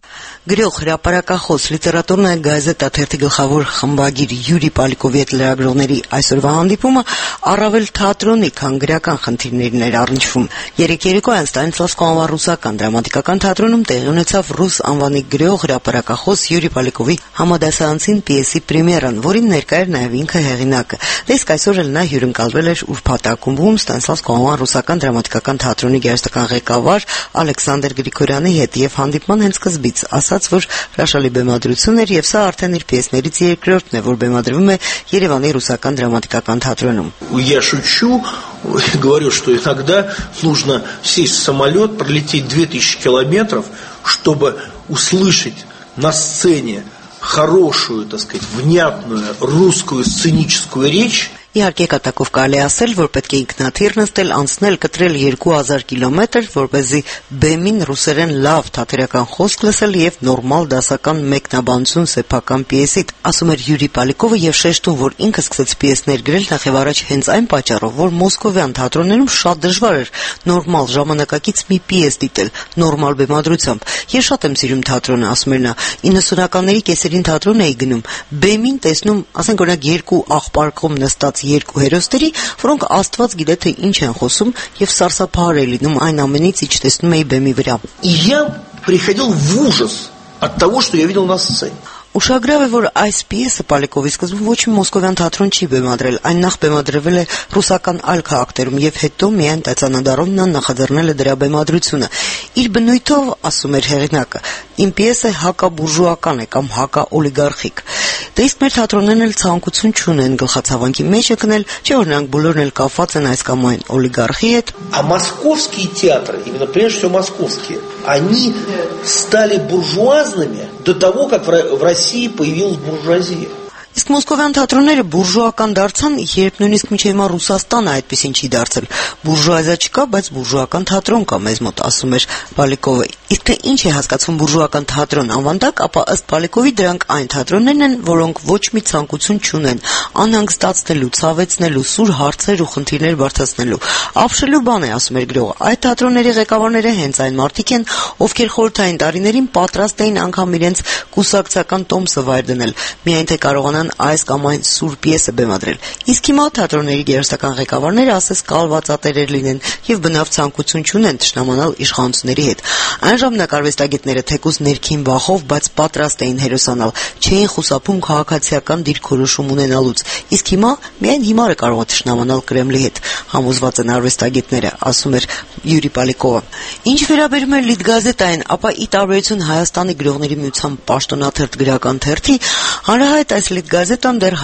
Speaker 6: Գրող, հրապարակախոս, Լիտերատուրնայա գազետա թերթի գլխավոր խմբագիր Յուրի Պոլյակովի հետ լրագրողների այսօրվա հանդիպումը առավել թատրոնի, քան գրական խնդիրներն էր առնչվում։ Երեկ երեկոյան Ստանիսլավսկու անվան ռուսական դրամատիկական թատրոնում տեղի ունեցավ ռուս անվանի գրող, հրապարակախոս Յուրի Պոլյակովի համադասարանցին պիեսի պրեմիերան, որին ներկա էր նաև ինքը հեղինակը։ Իսկ այսօր էլ նա հյուրընկալվել էր Ուրբաթ ակումբում Ստանիսլավսկու անվան ռուսական դրամատիկական թատրոնի գեղարվեստական ղեկավար Ալեքսանդր Գրիգորյանի հետ եւ հանդիպման հենց սկզբից ասաց, որ հրաշալի բեմադրություն էր եւ սա արդեն իր պիեսներից երկրորդն է, որ բեմադրվում է Երևանի ռուսական դրամատիկական թատրոնում։
Speaker 15: Я шучу, говорю, что иногда нужно сесть в самолет, пролететь 2000 километров, чтобы услышать на сцене хорошую, так сказать, внятную русскую сценическую речь.
Speaker 6: Իհարկե կատակով կարելի ասել, որ պետք է ինքնաթիռ նստել, անցնել, կտրել 2000 կիլոմետր, որպեսզի բեմին ռուսերեն լավ թատերական խոսք լսել եւ նորմալ դասական մեկնաբանություն սեփական պիեսից, ասում էր Յուրի Պոլյակովը եւ շեշտում, որ ինքը սկսեց պիեսներ գրել նախ եւ առաջ հենց այն պատճառով, որ մոսկովյան թատրոններում շատ դժվար էր նորմալ ժամանակակից մի պիես դիտել, նորմալ բեմադրությամբ։ Ես շատ եմ սիրում թատրոնը, ասում էր նա, 90-ականների կեսերին թատրոն էի գնում, բեմին տեսնում, ասենք օրինակ երկու աղբարկում նստած երկու հերոսների, որոնք Աստված գիտե թե ինչ են խոսում եւ սարսափահար է լինում այն ամենից, ինչ տեսնում էի բեմի վրա։
Speaker 15: И я приходил в ужас от того, что я видел на сцене.
Speaker 6: Ուշագրավ է, որ այս պիեսը Պոլյակովի սկզբում ոչ մի մոսկովյան թատրոն չի բեմադրել, այն նախ բեմադրվել է ռուսական այլ քաղաքներում եւ հետո միայն Տացանադարում նա նախաձեռնել է դրա բեմադրությունը։ Իր բնույթով, ասում էր հեղինակը, իմ պիեսը հակաբուրժուական է կամ հակաօլիգարխիկ։ Դե իսկ մեր թատրոններն էլ ցանկություն չունեն գլխացավանքի մեջ ընկնել, չէ՞ որ նրանք բոլորն էլ կապված են այս կամ այն օլիգարխի հետ։
Speaker 15: А московские театры, именно прежде всего московские, они стали буржуазными до того, как в России появилась буржуазия.
Speaker 6: Իսկ մոսկովյան թատրոնները բուրժուական դարձան, երբ նույնիսկ մինչև հիմա Ռուսաստանը այդպեսին չի դարձել։ Բուրժուազիա չկա, բայց բուրժուական թատրոն կա մեզ մոտ, ասում էր Պոլյակովը։ Իսկ թե ինչ է հասկացվում բուրժուական թատրոն անվանդակ, ապա ըստ Պոլյակովի դրանք այն թատրոններն են, որոնք ոչ մի ցանկություն չունեն անհանգստացնելու, ցավեցնելու, սուր հարցեր ու խնդիրներ բարդացնելու։ Ապշելու բան է, ասում էր գրողը։ Այդ թատրոնների ղեկավարները հենց այն մարդիկ են, ովքեր խորհրդային տարիներին պատրաստ էին անգամ իրենց կուսակցական տոմսը վայր դնել, միայն թե կարողանան այս կամ այն սուր պիեսը բեմադրել։ Իսկ հիմա թատրոնների գեղարվեստական ղեկավարները ասես կալվածատերեր լինեն եւ բնավ ցանկություն չունեն թշնամանալ իշխանությունների հետ։ Այն ժամանակ արվեստագետները թեկուզ ներքին բախով, բայց պատրաստ էին հերոսանալ, չէին խուսափում քաղաքացիական դիրքորոշում ունենալուց։ Իսկ հիմա միայն հիմարը կարող է թշնամանալ Կրեմլի հետ, համոզված են արվեստագետները, ասում էր Յուրի Պոլյակովը։ Ինչ վերաբերում է Լիտգազետային, ապա ի տարբերություն Հայաստանի գրողների միության պաշտոնաթերթ գրական թերթի, հանրահայտ այս Լիտգազետան դեռ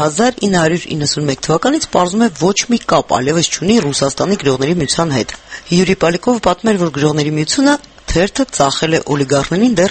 Speaker 6: 1991 թվականից պարզում է ոչ մի կապ այլևս չունի Ռուսաստանի գրողների միության հետ։ Յուրի Պոլյակովը պատմել, որ գրողների միությունը թերթը ծախել է օլիգարխներին դեռ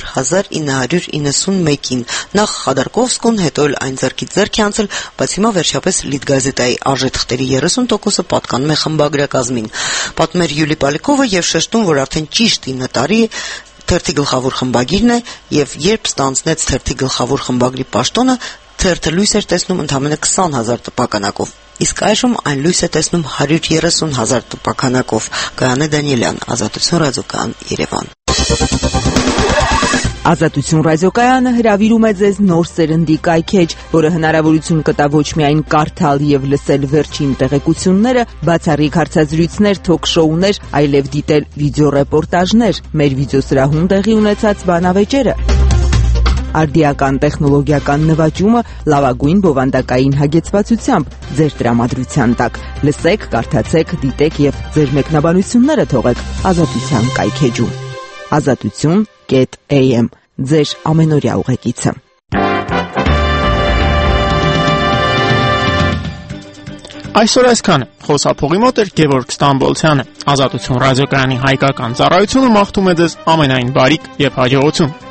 Speaker 6: 1991-ին, նախ Խադարկովսկուն, հետո էլ այն ձեռքից ձեռք է անցել, բայց հիմա վերջապես Լիտգազետայի արժեթղթերի 30%-ը պատկանում է խմբագրակազմին։ Պատմում էր Յուրի Պոլյակովը եւ շեշտում, որ արդեն ճիշտ 9 տարի թերթի գլխավոր խմբագիրն է եւ երբ ստանձնեց թերթի գլխավոր խմբագրի պաշտոնը, թերթը լույս էր տեսնում ընդամենը 20,000 տպականակով, իսկ այժմ այն լույս է տեսնում 130,000 տպականակով։ Գայանե Դանիելյան, Ազատություն ռադիոկայան, Երևան։
Speaker 16: Ազատություն ռադիոկայանը հրավիրում է ձեզ նոր սերնդի կայքեջ, որը հնարավորություն կտա ոչ միայն կարդալ եւ լսել վերջին տեղեկությունները, բացառիկ հարցազրույցներ, թոք-շոուներ, այլև դիտել վիդեոռեպորտաժներ, մեր վիդեոսրահում տեղի ունեցած բանավեճերը։ արդիական տեխնոլոգիական նվաճումը լավագույն բովանդակային հագեցվածությամբ ձեր տրամադրության տակ։ Լսեք, կարդացեք, դիտեք եւ ձեր մեկնաբանությունները թողեք Ազատության կայքեջում։ Azatutyon.am ձեր ամենօրյա ուղեկիցը։
Speaker 1: Այսօր այսքանը։ Խոսափողի մոտ էր Գևորգ Ստամբոլցյանը։ Ազատություն ռադիոկայանի հայկական ծառայությունը մաղթում է ձեզ ամենայն բարիք եւ հաջողություն։